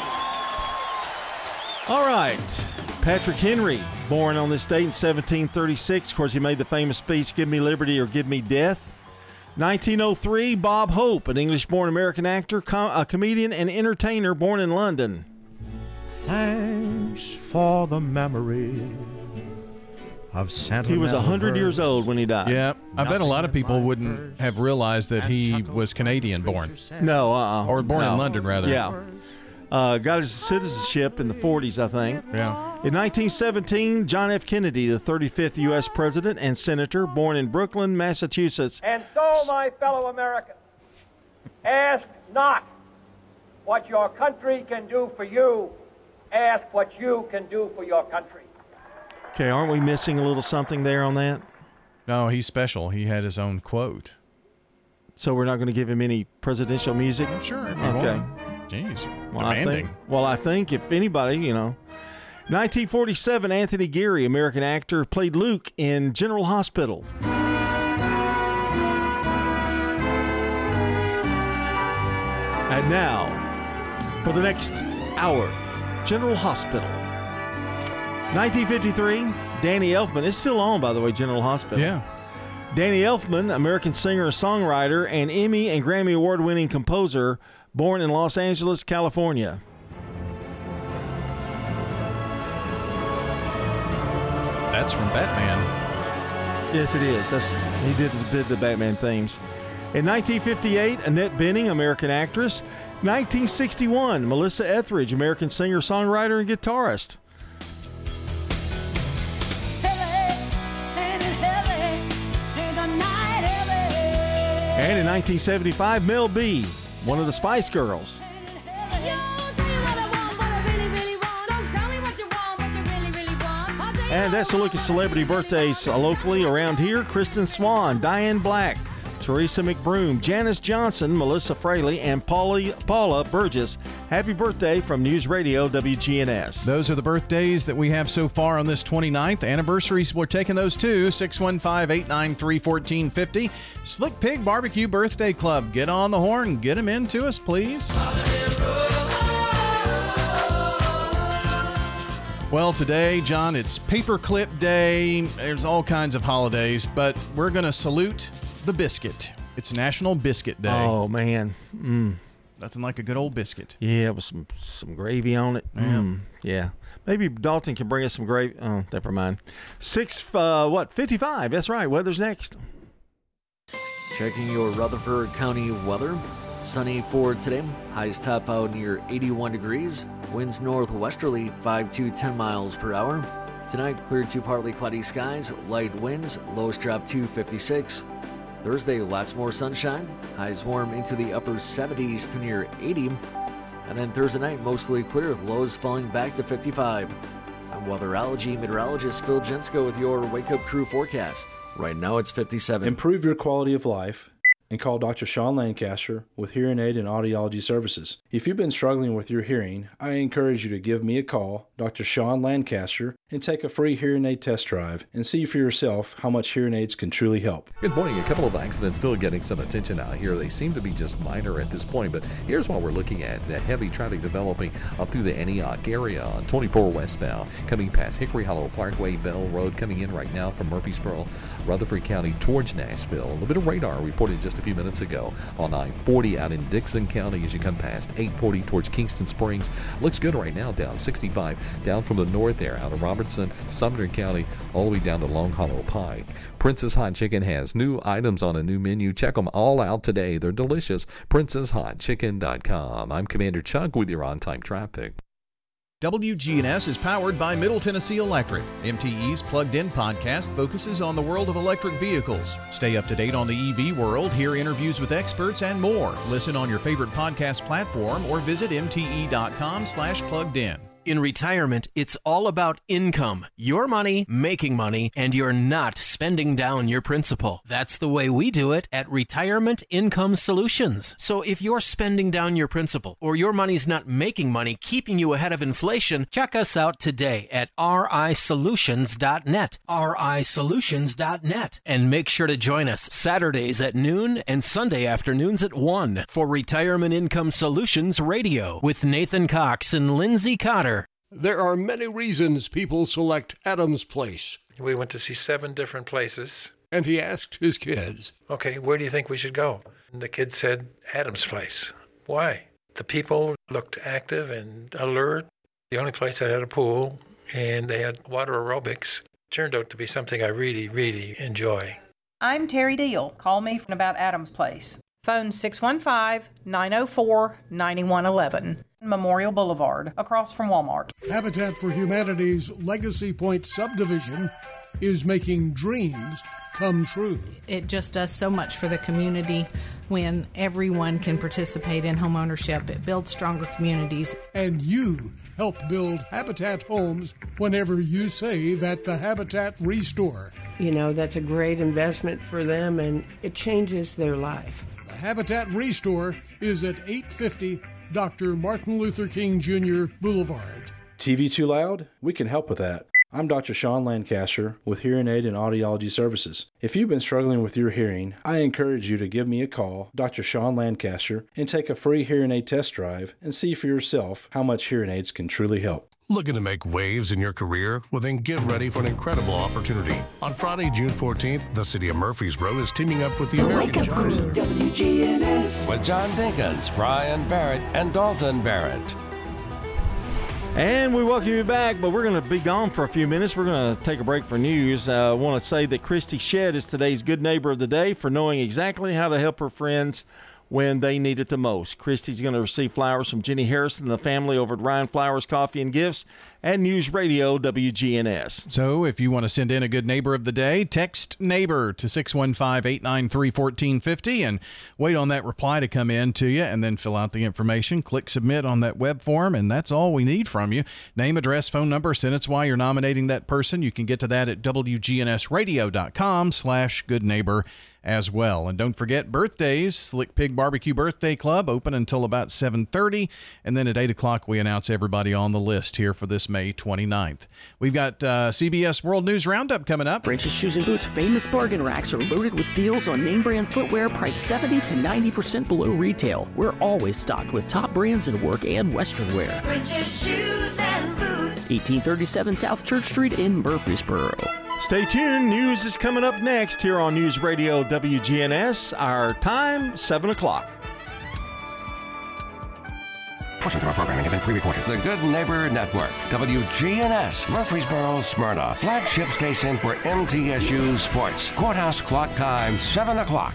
All right. Patrick Henry, born on this date in seventeen thirty-six. Of course, he made the famous speech, "Give me liberty or give me death." nineteen oh three, Bob Hope, an English-born American actor, com- a comedian, and entertainer born in London. Thanks for the memory of Santa. He was one hundred years old when he died. Yeah, I bet a lot of people wouldn't have realized that he was Canadian born. No, uh-uh. Or born No. in London, rather. Yeah. Uh, got his citizenship in the forties, I think. Yeah. In nineteen seventeen, John F. Kennedy, the thirty-fifth U S president and senator, born in Brooklyn, Massachusetts. And so, my fellow Americans, ask not what your country can do for you, ask what you can do for your country. Okay, aren't we missing a little something there on that? No, he's special. He had his own quote. So we're not going to give him any presidential music? Sure. if you Okay. want. Jeez. Well I, demanding. think, well, I think if anybody, you know. nineteen forty-seven, Anthony Geary, American actor, played Luke in General Hospital. And now, for the next hour, General Hospital. nineteen fifty-three, Danny Elfman. It's still on, by the way, General Hospital. Yeah. Danny Elfman, American singer, songwriter, and Emmy and Grammy Award-winning composer, born in Los Angeles, California. That's from Batman. Yes, it is. That's he did did the Batman themes. In nineteen fifty-eight, Annette Bening, American actress. nineteen sixty-one, Melissa Etheridge, American singer, songwriter, and guitarist. And in nineteen seventy-five, Mel B, one of the Spice Girls. And that's a look at celebrity birthdays locally around here. Kristen Swan, Diane Black, Teresa McBroom, Janice Johnson, Melissa Fraley, and Paula, Paula Burgess. Happy birthday from News Radio W G N S. Those are the birthdays that we have so far on this twenty-ninth. Anniversaries, we're taking those too. six one five, eight nine three, one four five zero. Slick Pig Barbecue Birthday Club. Get on the horn. Get them in to us, please. Well, today, John, it's Paperclip Day. There's all kinds of holidays, but we're going to salute the biscuit. It's National Biscuit Day. Oh, man. Mm. Nothing like a good old biscuit. Yeah, with some some gravy on it. Yeah. Mm. Yeah. Maybe Dalton can bring us some gravy. Oh, never mind. Six, uh, what, fifty-five. That's right. Weather's next. Checking your Rutherford County weather. Sunny for today. Highs top out near eighty-one degrees. Winds northwesterly five to ten miles per hour. Tonight, clear to partly cloudy skies. Light winds. Lows drop to fifty-six. Thursday, lots more sunshine. Highs warm into the upper seventies to near eighty. And then Thursday night, mostly clear. Lows falling back to fifty-five. I'm weatherology meteorologist Phil Jensko with your Wake Up Crew forecast. Right now, it's fifty-seven. Improve your quality of life and call Doctor Sean Lancaster with Hearing Aid and Audiology Services. If you've been struggling with your hearing, I encourage you to give me a call, Doctor Sean Lancaster, and take a free hearing aid test drive and see for yourself how much hearing aids can truly help. Good morning. A couple of accidents still getting some attention out here. They seem to be just minor at this point, but here's what we're looking at. The heavy traffic developing up through the Antioch area on twenty-four westbound, coming past Hickory Hollow Parkway, Bell Road, coming in right now from Murfreesboro, Rutherford County towards Nashville. A little bit of radar reported just a few minutes ago on I forty out in Dixon County as you come past eight forty towards Kingston Springs. Looks good right now down sixty-five, down from the north there out of Robertson, Sumner County, all the way down to Long Hollow Pike. Princess Hot Chicken has new items on a new menu. Check them all out today. They're delicious. princess hot chicken dot com. I'm Commander Chuck with your on-time traffic. W G N S is powered by Middle Tennessee Electric. M T E's Plugged In podcast focuses on the world of electric vehicles. Stay up to date on the E V world, hear interviews with experts, and more. Listen on your favorite podcast platform or visit M T E dot com slash plugged in. In retirement, it's all about income. Your money, making money, and you're not spending down your principal. That's the way we do it at Retirement Income Solutions. So if you're spending down your principal or your money's not making money, keeping you ahead of inflation, check us out today at R I solutions dot net. R I solutions dot net. And make sure to join us Saturdays at noon and Sunday afternoons at one for Retirement Income Solutions Radio with Nathan Cox and Lindsay Cotter. There are many reasons people select Adams Place. We went to see seven different places. And he asked his kids, okay, where do you think we should go? And the kids said, Adams Place. Why? The people looked active and alert. The only place that had a pool, and they had water aerobics. Turned out to be something I really, really enjoy. I'm Terry Deal. Call me about Adams Place. Phone six one five, nine oh four, nine one one one. Memorial Boulevard, across from Walmart. Habitat for Humanity's Legacy Point subdivision is making dreams come true. It just does so much for the community when everyone can participate in home ownership. It builds stronger communities. And you help build Habitat homes whenever you save at the Habitat Restore. You know, that's a great investment for them, and it changes their life. The Habitat Restore is at eight fifty Doctor Martin Luther King Junior Boulevard. T V too loud? We can help with that. I'm Doctor Sean Lancaster with Hearing Aid and Audiology Services. If you've been struggling with your hearing, I encourage you to give me a call, Doctor Sean Lancaster, and take a free hearing aid test drive and see for yourself how much hearing aids can truly help. Looking to make waves in your career? Well, then get ready for an incredible opportunity. On Friday, June fourteenth, the city of Murfreesboro is teaming up with the American Job Center. W G N S. With John Dinkins, Brian Barrett, and Dalton Barrett. And we welcome you back, but we're going to be gone for a few minutes. We're going to take a break for news. Uh, I want to say that Christy Shedd is today's Good Neighbor of the Day for knowing exactly how to help her friends when they need it the most. Christy's going to receive flowers from Jenny Harrison and the family over at Ryan Flowers Coffee and Gifts and News Radio W G N S. So if you want to send in a Good Neighbor of the Day, text NEIGHBOR to six one five, eight nine three, one four five zero and wait on that reply to come in to you, and then fill out the information. Click submit on that web form, and that's all we need from you. Name, address, phone number, sentence why you're nominating that person. You can get to that at W G N S radio dot com slash good neighbor as well. And don't forget birthdays. Slick Pig Barbecue Birthday Club open until about seven thirty, and then at eight o'clock we announce everybody on the list here for this May twenty-ninth. We've got uh, C B S World News Roundup coming up. French's Shoes and Boots famous bargain racks are loaded with deals on name brand footwear priced seventy to ninety percent below retail. We're always stocked with top brands in work and western wear. French's Shoes and Boots. eighteen thirty-seven South Church Street in Murfreesboro. Stay tuned. News is coming up next here on News Radio W G N S. Our time, seven o'clock. Portions of our programming have been pre-recorded. The Good Neighbor Network, W G N S, Murfreesboro, Smyrna, flagship station for M T S U Sports. Courthouse clock time, seven o'clock.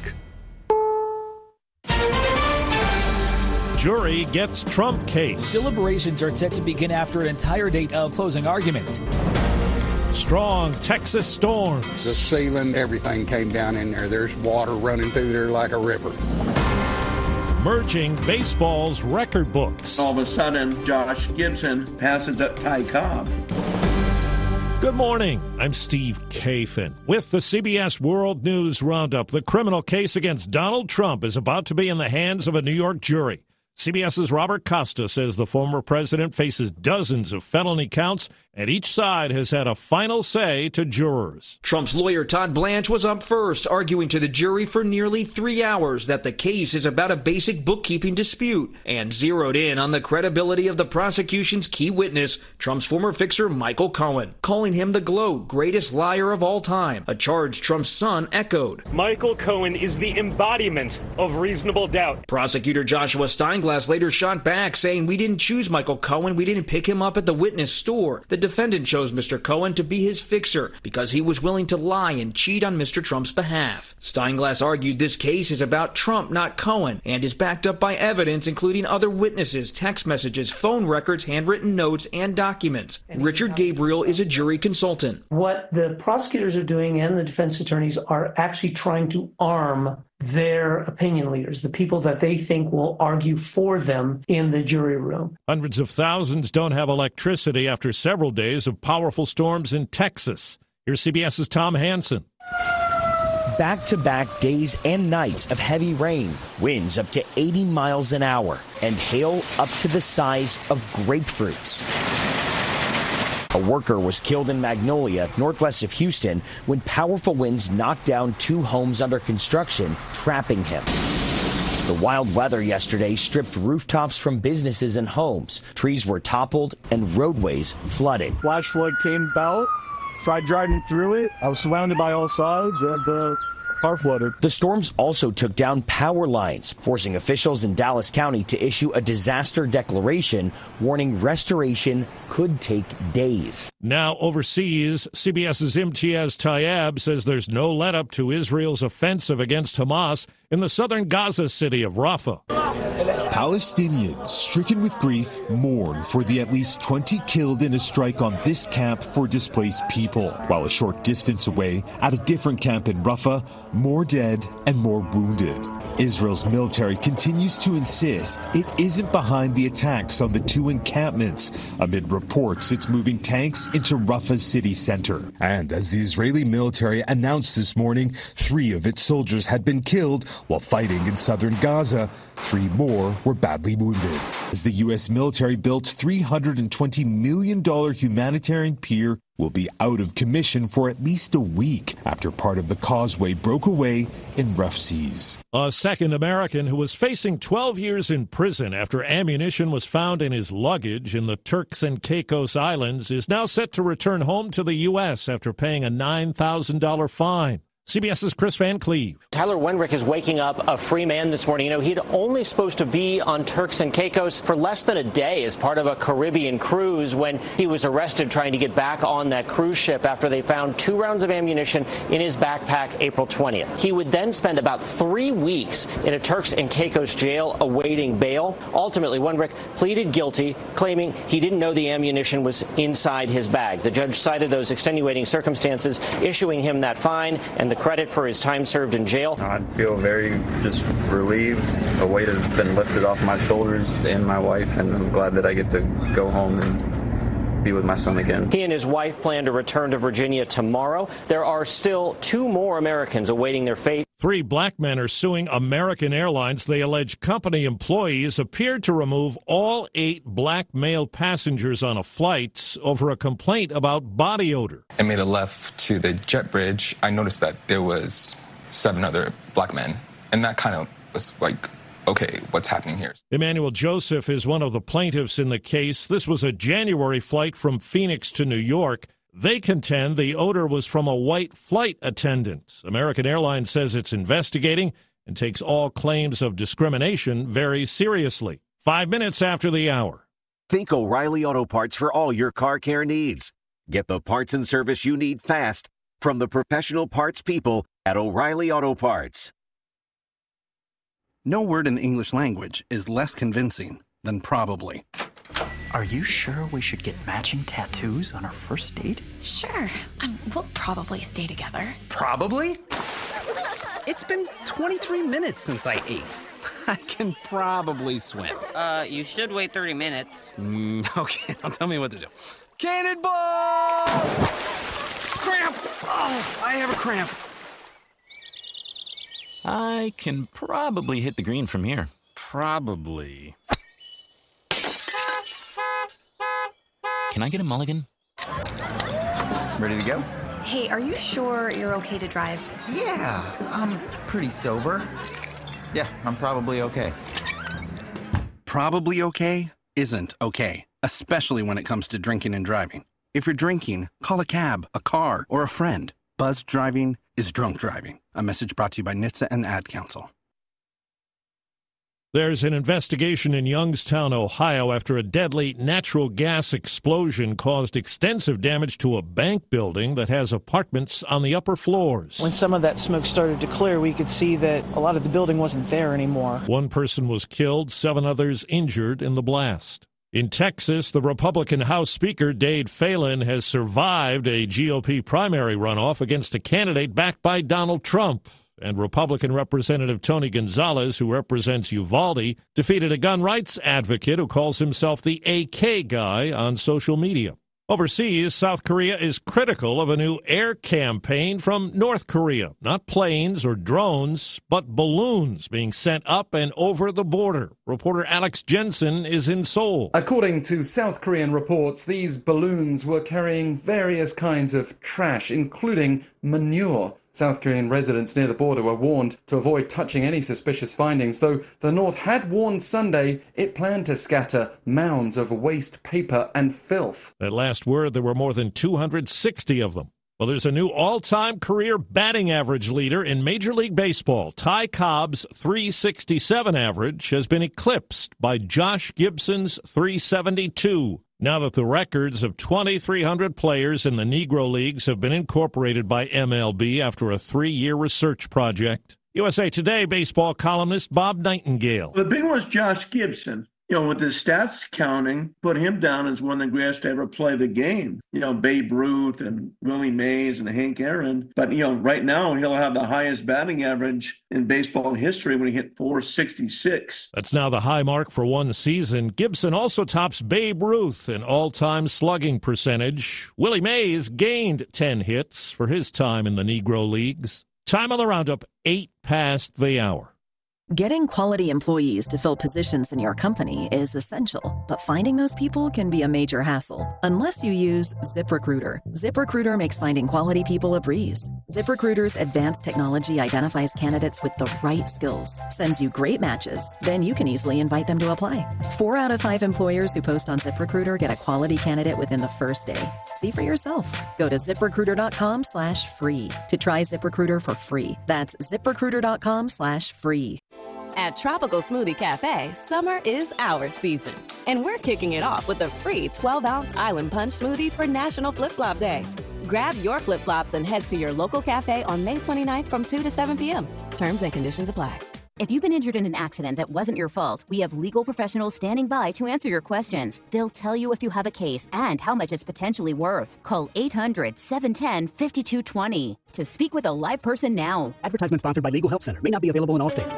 Jury gets Trump case. Deliberations are set to begin after an entire day of closing arguments. Strong Texas storms. The ceiling, everything came down in there. There's water running through there like a river. Merging baseball's record books. All of a sudden, Josh Gibson passes up Ty Cobb. Good morning. I'm Steve Kathan. With the C B S World News Roundup, the criminal case against Donald Trump is about to be in the hands of a New York jury. CBS's Robert Costa says the former president faces dozens of felony counts, and each side has had a final say to jurors. Trump's lawyer Todd Blanche was up first, arguing to the jury for nearly three hours that the case is about a basic bookkeeping dispute, and zeroed in on the credibility of the prosecution's key witness, Trump's former fixer Michael Cohen, calling him the GLOAT, greatest liar of all time, a charge Trump's son echoed. Michael Cohen is the embodiment of reasonable doubt. Prosecutor Joshua Steinglass later shot back, saying, "We didn't choose Michael Cohen. We didn't pick him up at the witness store. The defendant chose Mister Cohen to be his fixer because he was willing to lie and cheat on Mister Trump's behalf." Steinglass argued this case is about Trump, not Cohen, and is backed up by evidence including other witnesses, text messages, phone records, handwritten notes, and documents. Richard Gabriel is a jury consultant. What the prosecutors are doing and the defense attorneys are actually trying to arm their opinion leaders, the people that they think will argue for them in the jury room. Hundreds of thousands don't have electricity after several days of powerful storms in Texas. Here's CBS's Tom Hansen. Back-to-back days and nights of heavy rain, winds up to eighty miles an hour, and hail up to the size of grapefruits. A worker was killed in Magnolia, northwest of Houston, when powerful winds knocked down two homes under construction, trapping him. The wild weather yesterday stripped rooftops from businesses and homes. Trees were toppled and roadways flooded. Flash flood came about, tried driving through it. I was surrounded by all sides, and the car flooded. The storms also took down power lines, forcing officials in Dallas County to issue a disaster declaration, warning restoration could take days. Now overseas, CBS's Imtiaz Tayeb says there's no let-up to Israel's offensive against Hamas in the southern Gaza city of Rafah. Palestinians, stricken with grief, mourn for the at least twenty killed in a strike on this camp for displaced people. While a short distance away, at a different camp in Rafah, more dead and more wounded. Israel's military continues to insist it isn't behind the attacks on the two encampments, amid reports it's moving tanks into Rafah's city center. And as the Israeli military announced this morning, three of its soldiers had been killed while fighting in southern Gaza. Three more were badly wounded. As the U S military built three hundred twenty million dollars humanitarian pier will be out of commission for at least a week after part of the causeway broke away in rough seas. A second American who was facing twelve years in prison after ammunition was found in his luggage in the Turks and Caicos Islands is now set to return home to the U S after paying a nine thousand dollars fine. CBS's Chris Van Cleve. Tyler Wenrick is waking up a free man this morning. You know, he'd only supposed to be on Turks and Caicos for less than a day as part of a Caribbean cruise when he was arrested trying to get back on that cruise ship after they found two rounds of ammunition in his backpack April twentieth. He would then spend about three weeks in a Turks and Caicos jail awaiting bail. Ultimately, Wenrick pleaded guilty, claiming he didn't know the ammunition was inside his bag. The judge cited those extenuating circumstances, issuing him that fine and the credit for his time served in jail. I feel very just relieved. A weight has been lifted off my shoulders and my wife, and I'm glad that I get to go home and be with my son again. He and his wife plan to return to Virginia tomorrow. There are still two more Americans awaiting their fate. Three black men are suing American Airlines. They allege company employees appeared to remove all eight black male passengers on a flight over a complaint about body odor. I made a left to the jet bridge. I noticed that there was seven other black men, and that kind of was like, okay, what's happening here? Emmanuel Joseph is one of the plaintiffs in the case. This was a January flight from Phoenix to New York. They contend the odor was from a white flight attendant. American Airlines says it's investigating and takes all claims of discrimination very seriously. Five minutes after the hour. Think O'Reilly Auto Parts for all your car care needs. Get the parts and service you need fast from the professional parts people at O'Reilly Auto Parts. No word in the English language is less convincing than probably. Are you sure we should get matching tattoos on our first date? Sure. Um, we'll probably stay together. Probably? It's been twenty-three minutes since I ate. I can probably swim. Uh, you should wait thirty minutes. Mm, okay, now tell me what to do. Cannonball! Cramp! Oh, I have a cramp. I can probably hit the green from here. Probably. Can I get a mulligan? Ready to go? Hey, are you sure you're okay to drive? Yeah, I'm pretty sober. Yeah, I'm probably okay. Probably okay isn't okay, especially when it comes to drinking and driving. If you're drinking, call a cab, a car, or a friend. Buzzed driving is drunk driving. A message brought to you by N H T S A and the Ad Council. There's an investigation in Youngstown, Ohio, after a deadly natural gas explosion caused extensive damage to a bank building that has apartments on the upper floors. When some of that smoke started to clear, we could see that a lot of the building wasn't there anymore. One person was killed, seven others injured in the blast. In Texas, the Republican House Speaker, Dade Phelan, has survived a G O P primary runoff against a candidate backed by Donald Trump. And Republican Representative Tony Gonzalez, who represents Uvalde, defeated a gun rights advocate who calls himself the A K guy on social media. Overseas, South Korea is critical of a new air campaign from North Korea. Not planes or drones, but balloons being sent up and over the border. Reporter Alex Jensen is in Seoul. According to South Korean reports, these balloons were carrying various kinds of trash, including manure. South Korean residents near the border were warned to avoid touching any suspicious findings, though the North had warned Sunday it planned to scatter mounds of waste paper and filth. At last word, there were more than two hundred sixty of them. Well, there's a new all-time career batting average leader in Major League Baseball. Ty Cobb's three sixty-seven average has been eclipsed by Josh Gibson's three seventy-two. Now that the records of twenty-three hundred players in the Negro Leagues have been incorporated by M L B after a three-year research project. U S A Today baseball columnist Bob Nightingale. The big one was Josh Gibson. You know, with his stats counting, put him down as one of the greatest to ever play the game. You know, Babe Ruth and Willie Mays and Hank Aaron. But, you know, right now he'll have the highest batting average in baseball history when he hit four sixty-six. That's now the high mark for one season. Gibson also tops Babe Ruth in all-time slugging percentage. Willie Mays gained ten hits for his time in the Negro Leagues. Time on the roundup, eight past the hour. Getting quality employees to fill positions in your company is essential, but finding those people can be a major hassle unless you use ZipRecruiter. ZipRecruiter makes finding quality people a breeze. ZipRecruiter's advanced technology identifies candidates with the right skills, sends you great matches, then you can easily invite them to apply. Four out of five employers who post on ZipRecruiter get a quality candidate within the first day. See for yourself. Go to ZipRecruiter.com slash free to try ZipRecruiter for free. That's ZipRecruiter.com slash free. At Tropical Smoothie Cafe, summer is our season. And we're kicking it off with a free twelve-ounce Island Punch smoothie for National Flip Flop Day. Grab your flip-flops and head to your local cafe on May twenty-ninth from two to seven p.m. Terms and conditions apply. If you've been injured in an accident that wasn't your fault, we have legal professionals standing by to answer your questions. They'll tell you if you have a case and how much it's potentially worth. Call eight hundred, seven one zero, five two two zero to speak with a live person now. Advertisement sponsored by Legal Help Center. May not be available in all states.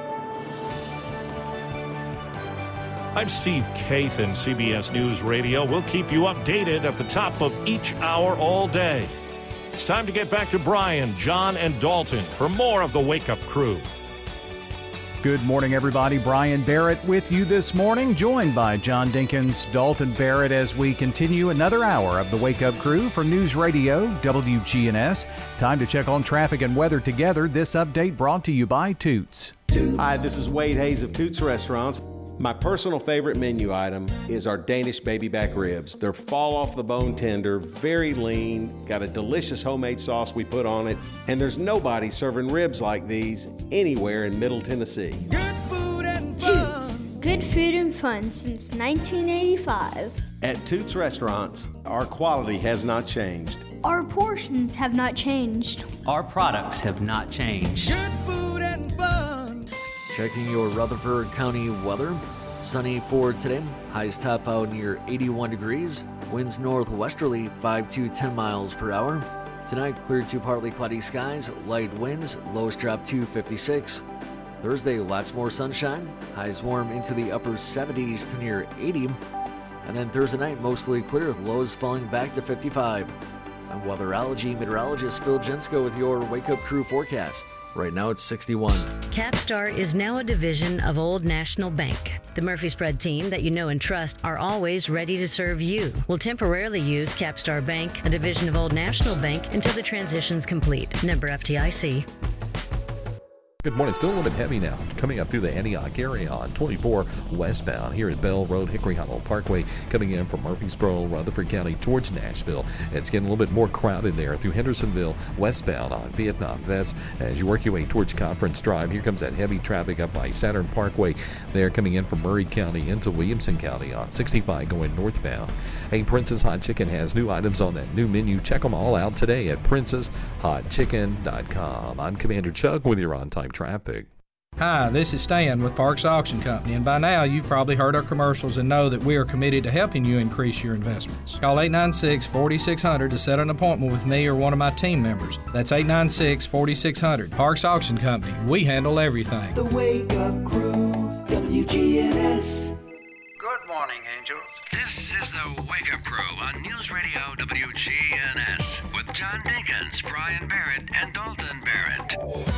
I'm Steve Kathan, C B S News Radio. We'll keep you updated at the top of each hour all day. It's time to get back to Brian, John, and Dalton for more of the Wake Up Crew. Good morning, everybody. Brian Barrett with you this morning, joined by John Dinkins, Dalton Barrett, as we continue another hour of the Wake Up Crew for News Radio W G N S. Time to check on traffic and weather together. This update brought to you by Toots. Hi, this is Wade Hayes of Toots Restaurants. My personal favorite menu item is our Danish baby back ribs. They're fall off the bone tender, very lean, got a delicious homemade sauce we put on it, and there's nobody serving ribs like these anywhere in Middle Tennessee. Good food and fun. Toots. Good food and fun since nineteen eighty-five. At Toots Restaurants, our quality has not changed. Our portions have not changed. Our products have not changed. Good food and fun. Checking your Rutherford County weather. Sunny for today. Highs top out near eighty-one degrees. Winds northwesterly five to ten miles per hour. Tonight, clear to partly cloudy skies. Light winds. Lows drop to fifty-six. Thursday, lots more sunshine. Highs warm into the upper seventies to near eighty. And then Thursday night, mostly clear, lows falling back to fifty-five. I'm weatherology meteorologist Phil Jensko with your Wake Up Crew forecast. Right now it's sixty-one. Capstar is now a division of Old National Bank. The Murphy Spread team that you know and trust are always ready to serve you. We'll temporarily use Capstar Bank, a division of Old National Bank, until the transition's complete. Member F D I C. Good morning. Still a little bit heavy now. Coming up through the Antioch area on twenty-four westbound here at Bell Road, Hickory Hollow Parkway, coming in from Murfreesboro, Rutherford County towards Nashville. It's getting a little bit more crowded there through Hendersonville westbound on Vietnam Vets. As you work your way towards Conference Drive, here comes that heavy traffic up by Saturn Parkway. They're coming in from Murray County into Williamson County on sixty-five going northbound. Hey, Prince's Hot Chicken has new items on that new menu. Check them all out today at princess hot chicken dot com. I'm Commander Chuck with your on-time traffic. Hi, this is Stan with Parks Auction Company, and by now you've probably heard our commercials and know that we are committed to helping you increase your investments. Call eight nine six, four six zero zero to set an appointment with me or one of my team members. That's eight nine six, four six zero zero. Parks Auction Company, we handle everything. The Wake Up Crew, W G N S. Good morning, angels. This is the Wake Up Crew on News Radio W G N S with John Dinkins, Brian Barrett, and Dalton Barrett.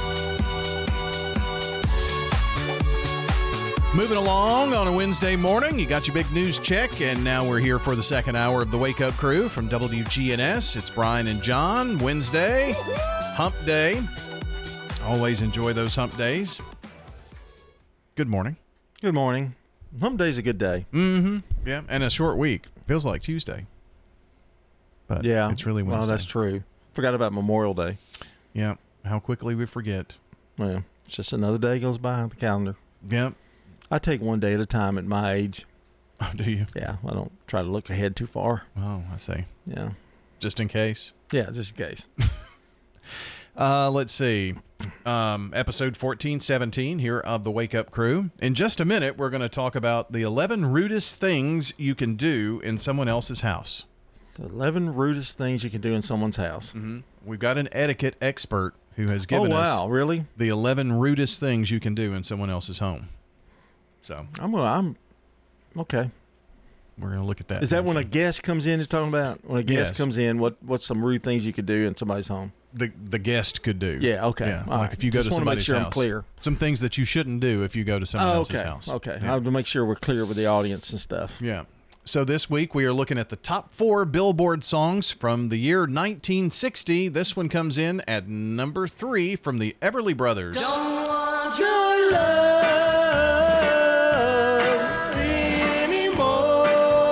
Moving along on a Wednesday morning, you got your big news check, and now we're here for the second hour of the Wake Up Crew from W G N S. It's Brian and John. Wednesday, hump day. Always enjoy those hump days. Good morning. Good morning. Hump day's a good day. Mm-hmm. Yeah, and a short week. Feels like Tuesday. But yeah, it's really Wednesday. Well, that's true. Forgot about Memorial Day. Yeah, how quickly we forget. Well, it's just another day goes by on the calendar. Yep. I take one day at a time at my age. Oh, do you? Yeah, I don't try to look ahead too far. Oh, I see. Yeah. Just in case? Yeah, just in case. uh, let's see. Um, episode fourteen seventeen here of the Wake Up Crew. In just a minute, we're going to talk about the eleven rudest things you can do in someone else's house. So eleven rudest things you can do in someone's house. Mm-hmm. We've got an etiquette expert who has given oh, wow, us really? the eleven rudest things you can do in someone else's home. So I'm gonna, I'm okay. We're gonna look at that. Is that when a guest comes in? You're talking about when a guest Yes. comes in. What what's some rude things you could do in somebody's home? The the guest could do. Yeah. Okay. Yeah. All Like right. if you go Just to wanna make somebody's sure house. I'm clear. Some things that you shouldn't do if you go to someone Oh, else's okay. Oh, house. Okay. Yeah. I have to make sure we're clear with the audience and stuff. Yeah. So this week we are looking at the top four Billboard songs from the year nineteen sixty. This one comes in at number three from the Everly Brothers. Don't want your love anymore.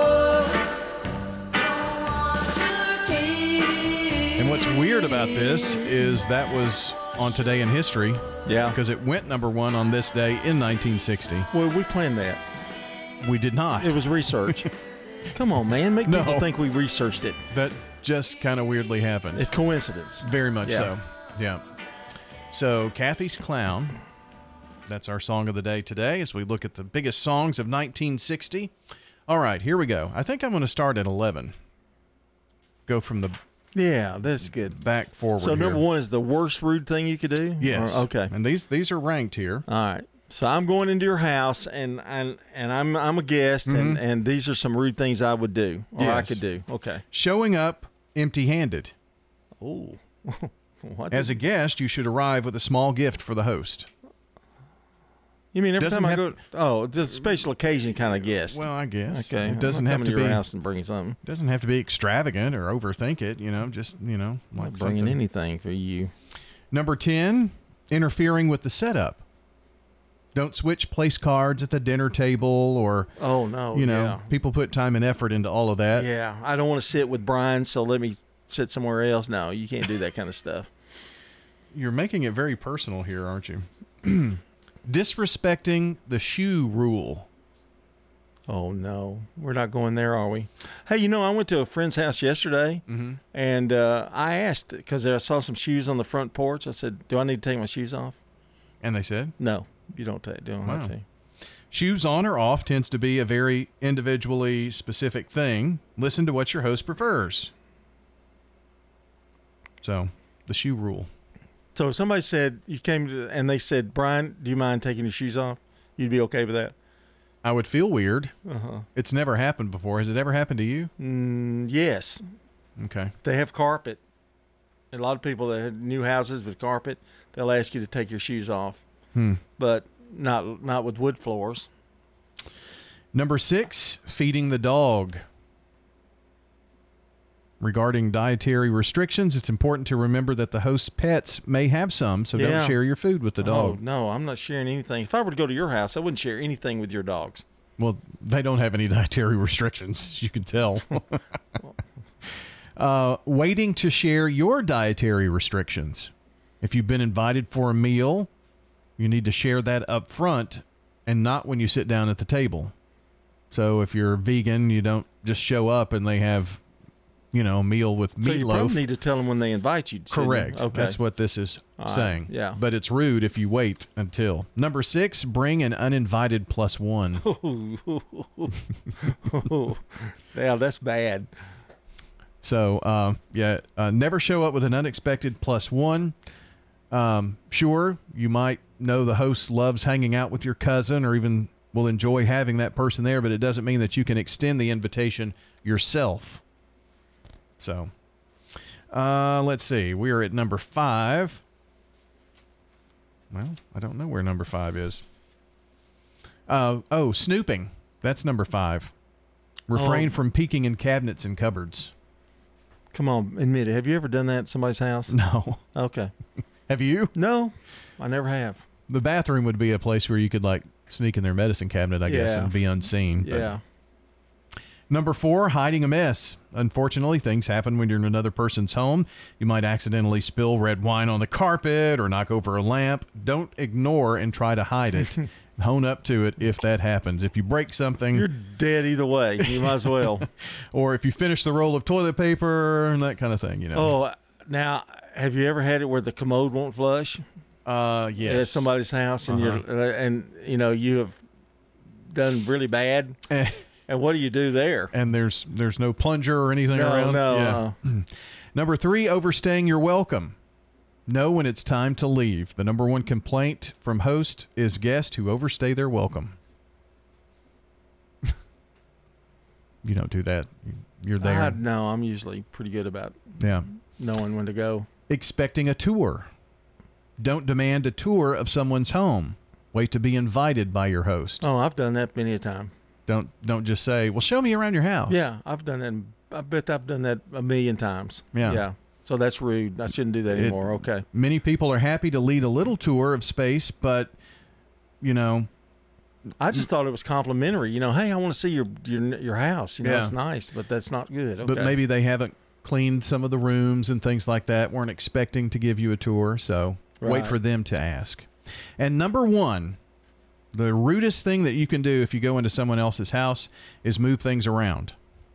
Don't want your kiss. And what's weird about this is that was on Today in History. Yeah. Because it went number one on this day in nineteen sixty. Well, we planned that. We did not. It was research. Come on, man. Make No. people think we researched it. That just kind of weirdly happened. It's coincidence. Very much Yeah. so. Yeah. So Kathy's Clown. That's our song of the day today as we look at the biggest songs of nineteen sixty. All right, here we go. I think I'm going to start at eleven. Go from the Yeah, that's good. back forward. So number here. one is the worst rude thing you could do? Yes. Or- okay. And these these are ranked here. All right. So I'm going into your house, and and, and I'm I'm a guest, and, Mhm. and these are some rude things I would do, or I Yes. could do. Okay. Showing up empty-handed. Oh. What? As a guest, you should arrive with a small gift for the host. You mean every Doesn't time I have- go? Oh, just special occasion kind of guest. Well, I guess. Okay. It doesn't I'm have coming to your be house and bring something. Doesn't have to be extravagant or overthink it. You know, just you know, I'm like not bringing something. anything for you. Number ten, interfering with the setup. Don't switch place cards at the dinner table, or Oh no. you know, yeah. people put time and effort into all of that. Yeah, I don't want to sit with Brian, so let me sit somewhere else. No, you can't do that kind of stuff. You're making it very personal here, aren't you? Disrespecting the shoe rule. Oh no, we're not going there, are we? Hey, you know, I went to a friend's house yesterday, Mm-hmm. and uh, I asked because I saw some shoes on the front porch. I said, "Do I need to take my shoes off?" And they said, No, you don't take. Don't Wow. have to. shoes on or off tends to be a very individually specific thing. Listen to what your host prefers. So, the shoe rule. So if somebody said you came to, and they said, "Brian, do you mind taking your shoes off?" You'd be okay with that? I would feel weird. Uh-huh. It's never happened before. Has it ever happened to you? Mm, yes. Okay. They have carpet. A lot of people that have new houses with carpet, they'll ask you to take your shoes off. Hmm. But not not with wood floors. Number six, feeding the dog. Regarding dietary restrictions, it's important to remember that the host's pets may have some, so Yeah. don't share your food with the dog. Oh, no, I'm not sharing anything. If I were to go to your house, I wouldn't share anything with your dogs. Well, they don't have any dietary restrictions, as you can tell. uh, waiting to share your dietary restrictions. If you've been invited for a meal, you need to share that up front and not when you sit down at the table. So if you're vegan, you don't just show up and they have, you know, a meal with So you meatloaf. probably need to tell them when they invite you. shouldn't you? Correct. Okay. That's what this is All right. saying. Yeah. But it's rude if you wait until. Number six, bring an uninvited plus one. Yeah, that's bad. So, uh, yeah, uh, never show up with an unexpected plus one. Um, sure, you might know the host loves hanging out with your cousin or even will enjoy having that person there, but it doesn't mean that you can extend the invitation yourself. So, uh, let's see. We are at number five. Well, I don't know where number five is. Uh, oh, snooping. That's number five. Refrain Oh. from peeking in cabinets and cupboards. Come on, admit it. Have you ever done that at somebody's house? No. Okay. Have you? No, I never have. The bathroom would be a place where you could, like, sneak in their medicine cabinet, I guess, Yeah. and be unseen. But- Yeah. Number four, hiding a mess. Unfortunately, things happen when you're in another person's home. You might accidentally spill red wine on the carpet or knock over a lamp. Don't ignore and try to hide it. Hone up to it if that happens. If you break something, You're dead either way. You might as well. or if you finish the roll of toilet paper and that kind of thing, you know. Oh, now, have you ever had it where the commode won't flush? Uh, yes. At somebody's house, and Uh-huh. you're uh, and you know you have done really bad. And what do you do there? And there's there's no plunger or anything No, around. no, Yeah. Number three, overstaying your welcome. Know when it's time to leave. The number one complaint from host is guests who overstay their welcome. You don't do that. You're there. I, no, I'm usually pretty good about Yeah. knowing when to go. Expecting a tour. Don't demand a tour of someone's home. Wait to be invited by your host. Oh, I've done that many a time. Don't don't just say, "Well, show me around your house." Yeah, I've done that. I bet I've done that a million times. Yeah. Yeah. So that's rude. I shouldn't do that It- anymore. Okay. Many people are happy to lead a little tour of space, but you know, I just thought it was complimentary. You know, hey, I want to see your your your house. You know, Yeah. it's nice, but that's not good. Okay. but maybe they haven't cleaned some of the rooms and things like that, weren't expecting to give you a tour, so wait Right. for them to ask. And number one, the rudest thing that you can do if you go into someone else's house is move things around.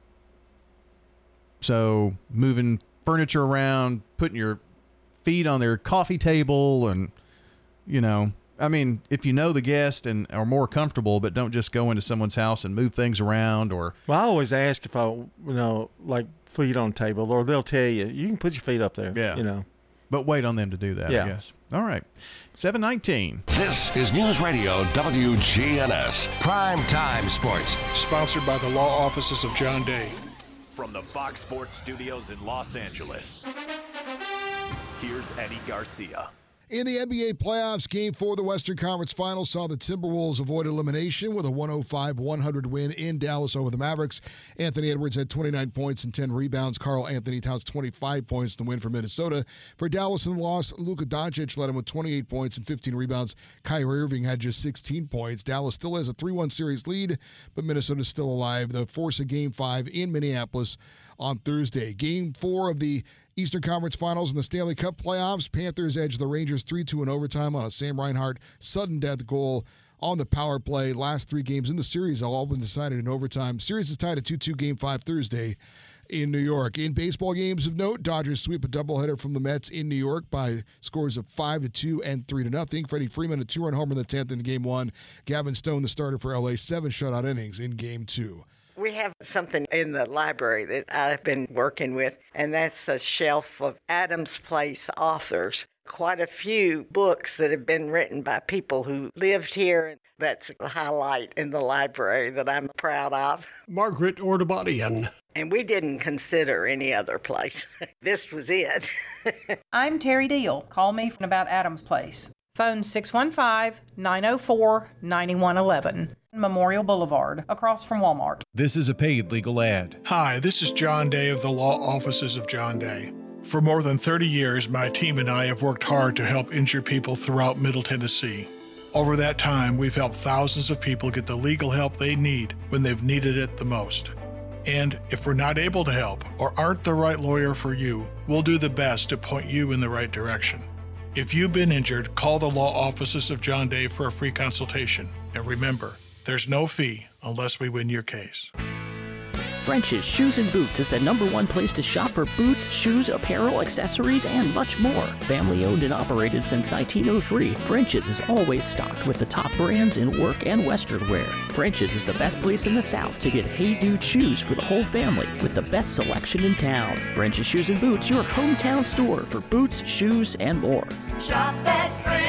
So moving furniture around, putting your feet on their coffee table, and, you know, I mean, if you know the guest and are more comfortable, but don't just go into someone's house and move things around or... Well, I always ask if I, you know, like feet on table, or they'll tell you, you can put your feet up there. Yeah. You know. But wait on them to do that, Yeah. I guess. All right. seven nineteen. This is News Radio W G N S Prime Time Sports. Sponsored by the law offices of John Day. From the Fox Sports Studios in Los Angeles, here's Eddie Garcia. In the N B A playoffs, Game four of the Western Conference Finals saw the Timberwolves avoid elimination with a one oh five one hundred win in Dallas over the Mavericks. Anthony Edwards had twenty-nine points and ten rebounds. Karl Anthony Towns twenty-five points to win for Minnesota. For Dallas in the loss, Luka Doncic led him with twenty-eight points and fifteen rebounds. Kyrie Irving had just sixteen points. Dallas still has a three one series lead, but Minnesota's still alive. They'll force a Game five in Minneapolis on Thursday. Game four of the Eastern Conference Finals in the Stanley Cup playoffs. Panthers edged the Rangers three two in overtime on a Sam Reinhart sudden death goal on the power play. Last three games in the series have all been decided in overtime. Series is tied at two two Game five Thursday in New York. In baseball games of note, Dodgers sweep a doubleheader from the Mets in New York by scores of five to two and three to nothing. Freddie Freeman, a two-run homer in the tenth in Game one. Gavin Stone, the starter for L A, seven shutout innings in Game two. We have something in the library that I've been working with, and that's a shelf of Adams Place authors. quite a few books that have been written by people who lived here. That's a highlight in the library that I'm proud of. Margaret Ordubadian. And we didn't consider any other place. This was it. I'm Terry Deal. Call me about Adams Place. Phone six one five, nine oh four, nine one one one. Memorial Boulevard, across from Walmart. This is a paid legal ad. Hi, this is John Day of the Law Offices of John Day. For more than thirty years, my team and I have worked hard to help injured people throughout Middle Tennessee. Over that time, we've helped thousands of people get the legal help they need when they've needed it the most. And if we're not able to help or aren't the right lawyer for you, we'll do the best to point you in the right direction. If you've been injured, call the Law Offices of John Day for a free consultation. And remember, there's no fee unless we win your case. French's Shoes and Boots is the number one place to shop for boots, shoes, apparel, accessories, and much more. Family owned and operated since nineteen oh three, French's is always stocked with the top brands in work and western wear. French's is the best place in the South to get Hey Dude shoes for the whole family with the best selection in town. French's Shoes and Boots, your hometown store for boots, shoes, and more. Shop at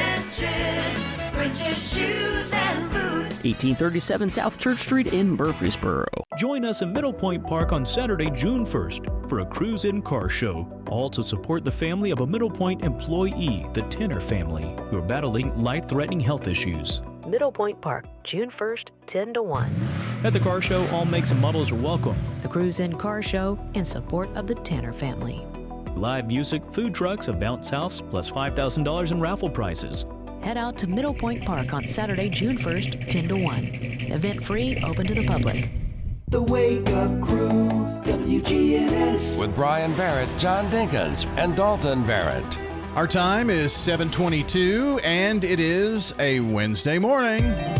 French's, French's Shoes and Boots. eighteen thirty-seven South Church Street in Murfreesboro. Join us in Middle Point Park on Saturday, June first for a cruise-in car show, all to support the family of a Middle Point employee, the Tenner family, who are battling life-threatening health issues. Middle Point Park, June first, ten to one. At the car show, all makes and models are welcome. The Cruise-In Car Show in support of the Tanner family. Live music, food trucks, a bounce house, plus five thousand dollars in raffle prizes. Head out to Middle Point Park on Saturday, June first, ten to one. Event free, open to the public. The Wake Up Crew, W G N S. With Brian Barrett, John Dinkins, and Dalton Barrett. Our time is seven twenty-two, and it is a Wednesday morning.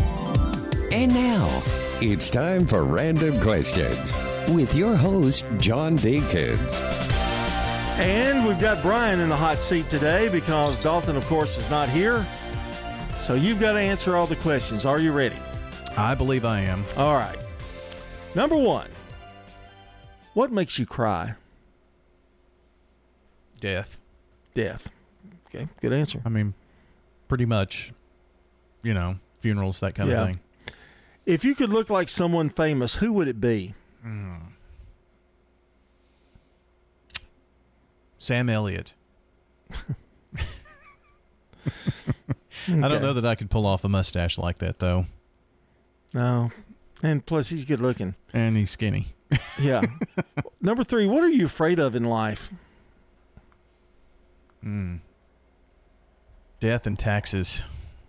And now, it's time for Random Questions with your host, John Dinkins. And we've got Brian in the hot seat today because Dalton, of course, is not here. So you've got to answer all the questions. Are you ready? I believe I am. All right. Number one, what makes you cry? Death. Death. Okay, good answer. I mean, pretty much, you know, funerals, that kind yeah. of thing. If you could look like someone famous, who would it be? Mm. Sam Elliott. Okay. I don't know that I could pull off a mustache like that, though. No. And plus, he's good looking. And he's skinny. Yeah. Number three, what are you afraid of in life? Mm. Death and taxes.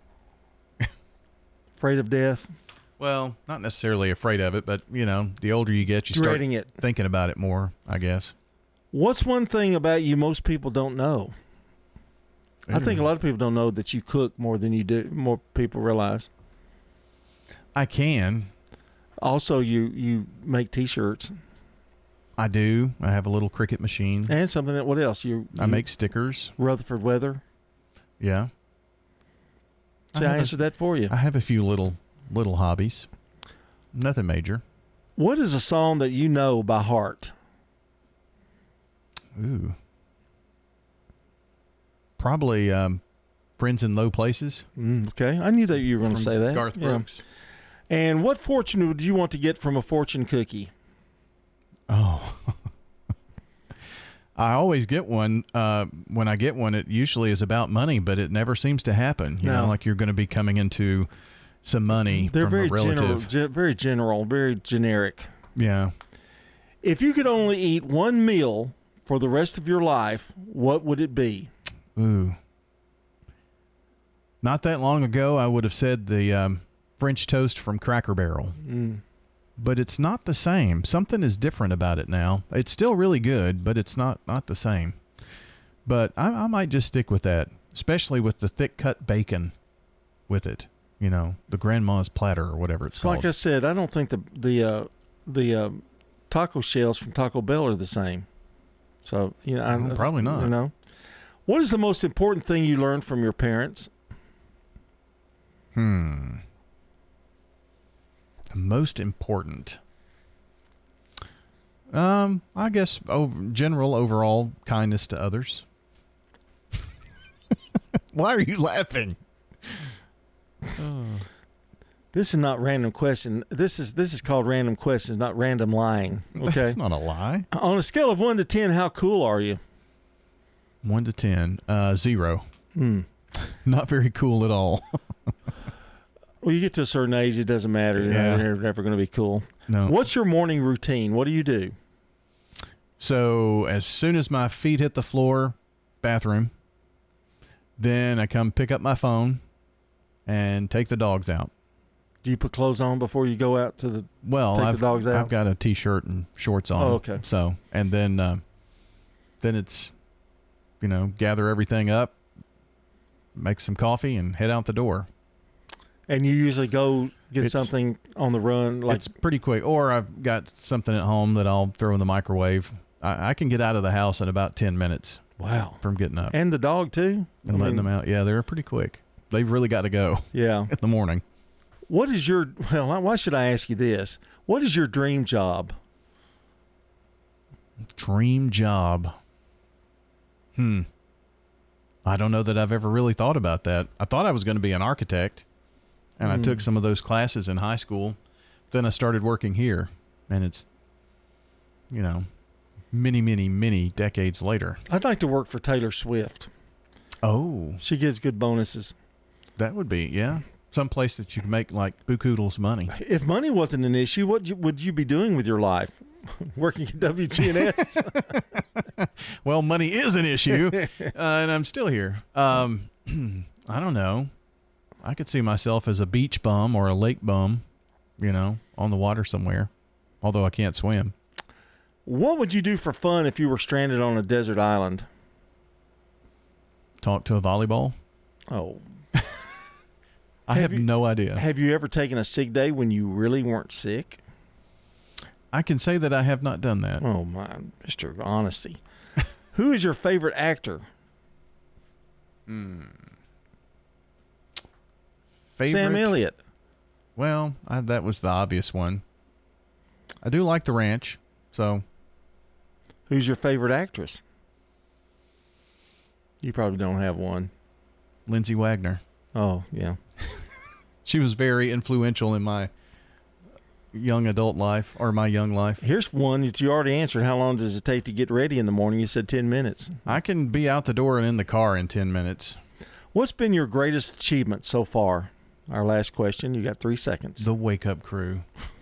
Afraid of death? Well, not necessarily afraid of it, but, you know, the older you get, you Dreading start it. thinking about it more, I guess. What's one thing about you most people don't know? Ooh. I think a lot of people don't know that you cook more than you do, more people realize. I can. Also, you, you make T-shirts. I do. I have a little Cricut machine. And something that, what else? You, I you, make stickers. Rutherford Weather. Yeah. See, I, I answered a, that for you. I have a few little little hobbies. Nothing major. What is a song that you know by heart? Ooh. Probably um, Friends in Low Places. Mm, okay. I knew that you were going to say that. Garth Brooks. Yeah. And what fortune would you want to get from a fortune cookie? Oh. I always get one. Uh, when I get one, it usually is about money, but it never seems to happen. You no. know, like you're going to be coming into some money They're from very a relative. General, ge- very general, very generic. Yeah. If you could only eat one meal for the rest of your life, what would it be? Ooh. Not that long ago, I would have said the um, French toast from Cracker Barrel. Mm. But it's not the same. Something is different about it now. It's still really good, but it's not, not the same. But I, I might just stick with that, especially with the thick cut bacon with it. You know, the grandma's platter or whatever it's, it's called. Like I said, I don't think the the uh, the uh, taco shells from Taco Bell are the same. So you know, well, I, probably not. You know, what is the most important thing you learned from your parents? Hmm. The most important. Um, I guess over, general overall kindness to others. Why are you laughing? Oh. This is not random question. This is this is called random questions, not random lying. Okay, That's not a lie. On a scale of one to ten, how cool are you? One to ten, uh, zero. Hmm. Not very cool at all. Well, you get to a certain age, it doesn't matter. You're Yeah. never, never going to be cool. No. What's your morning routine? What do you do? So as soon as my feet hit the floor, bathroom, then I come pick up my phone and take the dogs out. Do you put clothes on before you go out to the Well, take I've, the dogs out? I've got a T-shirt and shorts on. Oh, okay. So, and then, uh, then it's, you know, gather everything up, make some coffee, and head out the door. And you usually go get It's- something on the run, like It's pretty quick. Or I've got something at home that I'll throw in the microwave. I, I can get out of the house in about ten minutes. Wow. From getting up. and the dog too. And I letting mean, them out. Yeah, they're pretty quick. They've really got to go. Yeah. In the morning. What is your well? Why should I ask you this? What is your dream job? Dream job. Hmm. I don't know that I've ever really thought about that. I thought I was going to be an architect, and I Hmm. took some of those classes in high school. Then I started working here, and it's, you know, many, many, many decades later. I'd like to work for Taylor Swift. Oh. She gives good bonuses. That would be, yeah. Some place that you can make like bukudols money. If money wasn't an issue, what you, would you be doing with your life? Working at W G N S? Well, money is an issue, uh, and I'm still here. Um, I don't know. I could see myself as a beach bum or a lake bum, you know, on the water somewhere, although I can't swim. What would you do for fun if you were stranded on a desert island? Talk to a volleyball? Oh. I have, have you, no idea. Have you ever taken a sick day when you really weren't sick? I can say that I have not done that. Oh, my, Mister Honesty. Who is your favorite actor? Hmm. Favorite? Sam Elliott. Well, I, that was the obvious one. I do like The Ranch, so. Who's your favorite actress? You probably don't have one. Lindsay Wagner. Oh, yeah. She was very influential in my young adult life, or my young life. Here's one that you already answered. How long does it take to get ready in the morning? You said ten minutes. I can be out the door and in the car in ten minutes. What's been your greatest achievement so far? Our last question. You got three seconds. The Wake Up Crew.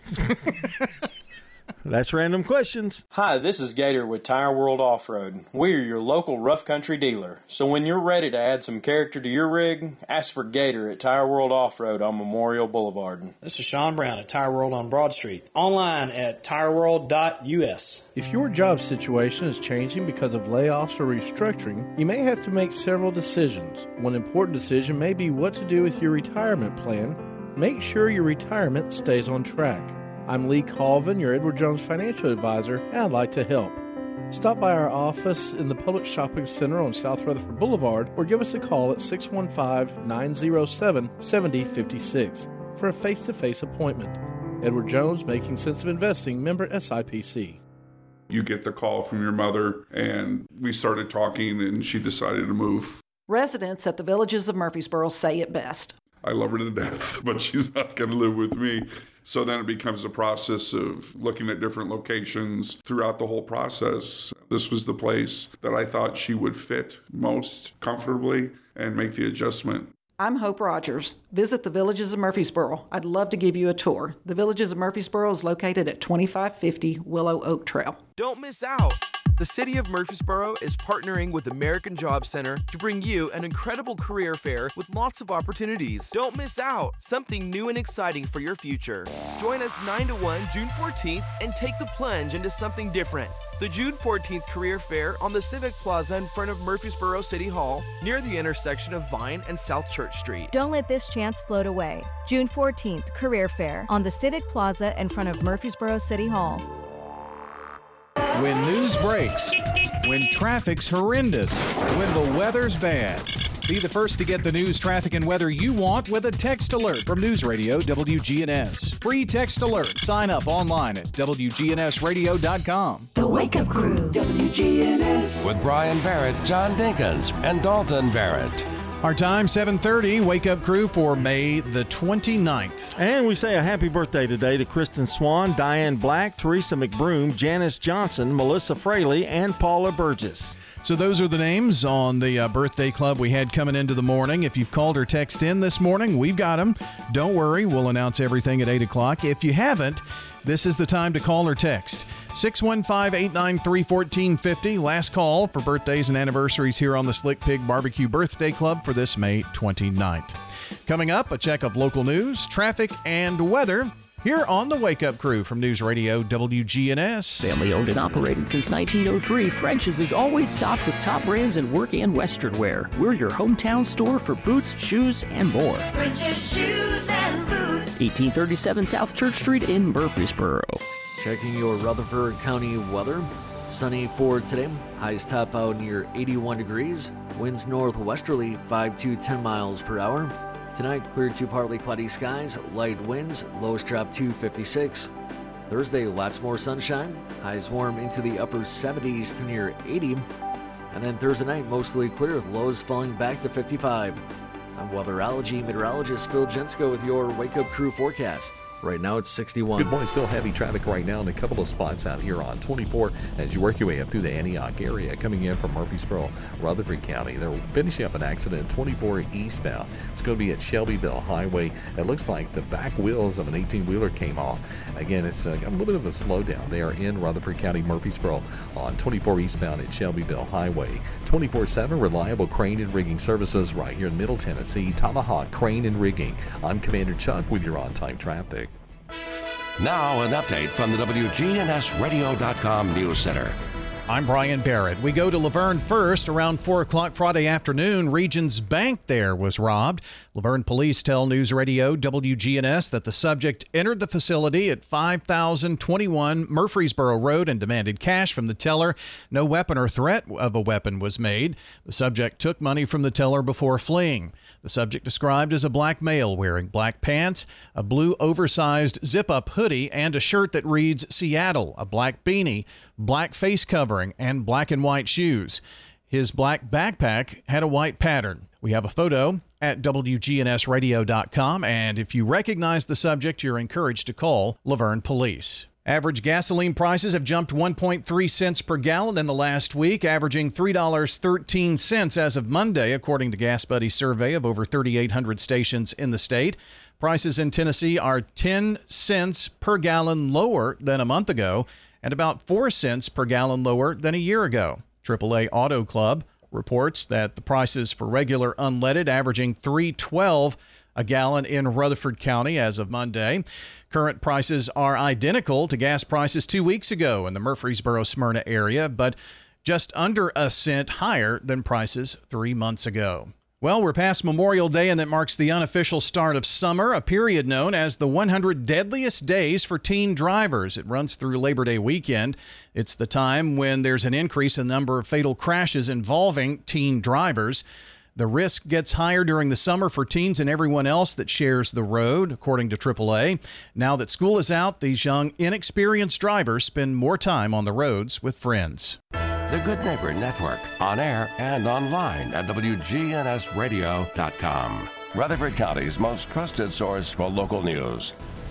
That's Random Questions. Hi, this is Gator with Tire World Off-Road. We're your local rough country dealer. So when you're ready to add some character to your rig, ask for Gator at Tire World Off-Road on Memorial Boulevard. This is Sean Brown at Tire World on Broad Street. Online at tire world dot U S. If your job situation is changing because of layoffs or restructuring, you may have to make several decisions. One important decision may be what to do with your retirement plan. Make sure your retirement stays on track. I'm Lee Colvin, your Edward Jones financial advisor, and I'd like to help. Stop by our office in the Public Shopping Center on South Rutherford Boulevard or give us a call at six one five, nine oh seven, seven oh five six for a face-to-face appointment. Edward Jones, Making Sense of Investing, member S I P C. You get the call from your mother, and we started talking, and she decided to move. Residents at the Villages of Murfreesboro say it best. I love her to death, but she's not going to live with me. So then it becomes a process of looking at different locations throughout the whole process. This was the place that I thought she would fit most comfortably and make the adjustment. I'm Hope Rogers. Visit the Villages of Murfreesboro. I'd love to give you a tour. The Villages of Murfreesboro is located at twenty-five fifty Willow Oak Trail. Don't miss out. The City of Murfreesboro is partnering with American Job Center to bring you an incredible career fair with lots of opportunities. Don't miss out. Something new and exciting for your future. Join us nine to one June fourteenth and take the plunge into something different. The June fourteenth Career Fair on the Civic Plaza in front of Murfreesboro City Hall, near the intersection of Vine and South Church Street. Don't let this chance float away. June fourteenth Career Fair on the Civic Plaza in front of Murfreesboro City Hall. When news breaks, when traffic's horrendous, when the weather's bad. Be the first to get the news, traffic, and weather you want with a text alert from News Radio W G N S. Free text alert. Sign up online at W G N S radio dot com. The Wake Up Crew, W G N S. With Brian Barrett, John Dinkins, and Dalton Barrett. Our time, seven thirty, Wake Up Crew for May the twenty-ninth. And we say a happy birthday today to Kristen Swan, Diane Black, Teresa McBroom, Janice Johnson, Melissa Fraley, and Paula Burgess. So those are the names on the uh, birthday club we had coming into the morning. If you've called or texted in this morning, we've got them. Don't worry, we'll announce everything at eight o'clock. If you haven't, this is the time to call or text. six one five, eight nine three, one four five zero. Last call for birthdays and anniversaries here on the Slick Pig Barbecue Birthday Club for this May twenty-ninth. Coming up, a check of local news, traffic, and weather here on the Wake Up Crew from News Radio W G N S. Family owned and operated since nineteen oh three, French's is always stocked with top brands in work and western wear. We're your hometown store for boots, shoes, and more. French's Shoes and Boots. eighteen thirty-seven South Church Street in Murfreesboro. Checking your Rutherford County weather. Sunny for today. Highs top out near eighty-one degrees. Winds northwesterly five to ten miles per hour. Tonight, clear to partly cloudy skies, light winds, lows drop to fifty-six. Thursday, lots more sunshine, highs warm into the upper seventies to near eighty. And then Thursday night, mostly clear, lows falling back to fifty-five. I'm weatherology meteorologist Phil Jensko with your Wake Up Crew forecast. Right now it's sixty-one. Good morning. Still heavy traffic right now in a couple of spots out here on twenty-four as you work your way up through the Antioch area. Coming in from Murfreesboro, Rutherford County. They're finishing up an accident at twenty-four eastbound. It's going to be at Shelbyville Highway. It looks like the back wheels of an eighteen-wheeler came off. Again, it's a, a little bit of a slowdown there in Rutherford County, Murfreesboro on twenty-four eastbound at Shelbyville Highway. twenty-four seven reliable crane and rigging services right here in Middle Tennessee. Tomahawk Crane and Rigging. I'm Commander Chuck with your on-time traffic. Now an update from the W G N S radio dot com News Center. I'm Brian Barrett. We go to Laverne first. Around four o'clock Friday afternoon, Regions Bank there was robbed. Laverne police tell News Radio W G N S that the subject entered the facility at five thousand twenty-one Murfreesboro Road and demanded cash from the teller. No weapon or threat of a weapon was made. The subject took money from the teller before fleeing. The subject described as a black male wearing black pants, a blue oversized zip-up hoodie, and a shirt that reads Seattle, a black beanie, black face covering, and black and white shoes. His black backpack had a white pattern. We have a photo at W G N S radio dot com, and if you recognize the subject, you're encouraged to call Laverne Police. Average gasoline prices have jumped one point three cents per gallon in the last week, averaging three dollars and thirteen cents as of Monday, according to Gas Buddy's survey of over thirty-eight hundred stations in the state. Prices in Tennessee are ten cents per gallon lower than a month ago and about four cents per gallon lower than a year ago. triple A Auto Club reports that the prices for regular unleaded averaging three dollars and twelve cents a gallon in Rutherford County as of Monday. Current prices are identical to gas prices two weeks ago in the Murfreesboro-Smyrna area, but just under a cent higher than prices three months ago. Well, we're past Memorial Day, and that marks the unofficial start of summer, a period known as the one hundred deadliest days for teen drivers. It runs through Labor Day weekend. It's the time when there's an increase in the number of fatal crashes involving teen drivers. The risk gets higher during the summer for teens and everyone else that shares the road, according to triple A. Now that school is out, these young, inexperienced drivers spend more time on the roads with friends. The Good Neighbor Network, on air and online at W G N S radio dot com. Rutherford County's most trusted source for local news.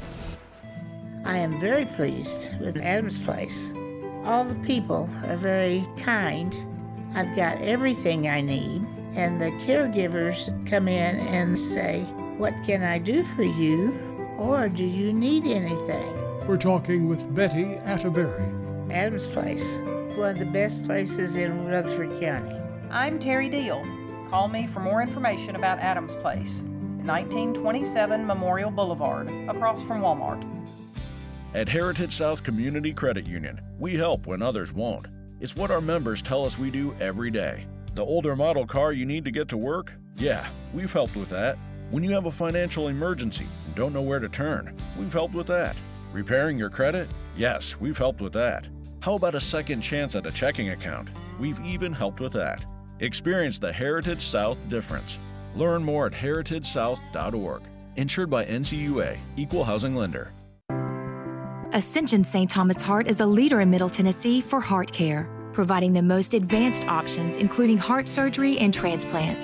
I am very pleased with Adams Place. All the people are very kind. I've got everything I need. And the caregivers come in and say, "What can I do for you?" Or, "Do you need anything?" We're talking with Betty Atterbury. Adams Place, one of the best places in Rutherford County. I'm Terry Deal. Call me for more information about Adams Place, nineteen twenty-seven Memorial Boulevard, across from Walmart. At Heritage South Community Credit Union, we help when others won't. It's what our members tell us we do every day. The older model car you need to get to work? Yeah, we've helped with that. When you have a financial emergency and don't know where to turn, we've helped with that. Repairing your credit? Yes, we've helped with that. How about a second chance at a checking account? We've even helped with that. Experience the Heritage South difference. Learn more at heritage south dot org. Insured by N C U A, Equal Housing Lender. Ascension Saint Thomas Heart is the leader in Middle Tennessee for heart care, providing the most advanced options, including heart surgery and transplants.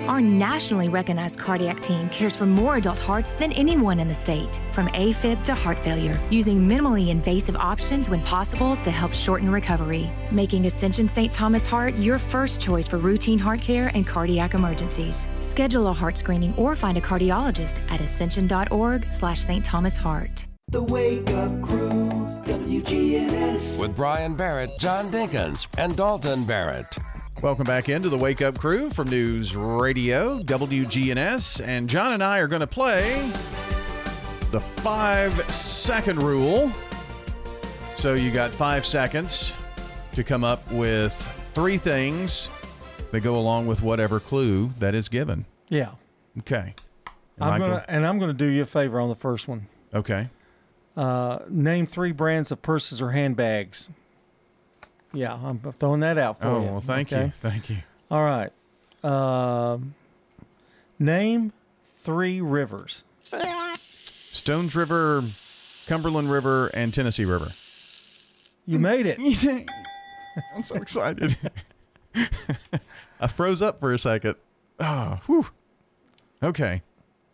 Our nationally recognized cardiac team cares for more adult hearts than anyone in the state, from AFib to heart failure, using minimally invasive options when possible to help shorten recovery, making Ascension Saint Thomas Heart your first choice for routine heart care and cardiac emergencies. Schedule a heart screening or find a cardiologist at ascension.org slash Saint Thomas Heart. The Wake Up Crew, W G N S. With Brian Barrett, John Dinkins, and Dalton Barrett. Welcome back into the Wake Up Crew from News Radio, W G N S. And John and I are going to play the five-second rule. So you got five seconds to come up with three things that go along with whatever clue that is given. Yeah. Okay. I'm gonna, and I'm going to do you a favor on the first one. Okay. Uh, name three brands of purses or handbags. Yeah, I'm throwing that out for oh, you. Oh, well, thank okay? you. Thank you. All right. Um, name three rivers. Stones River, Cumberland River, and Tennessee River. You made it. I'm so excited. I froze up for a second. Oh, whew. Okay.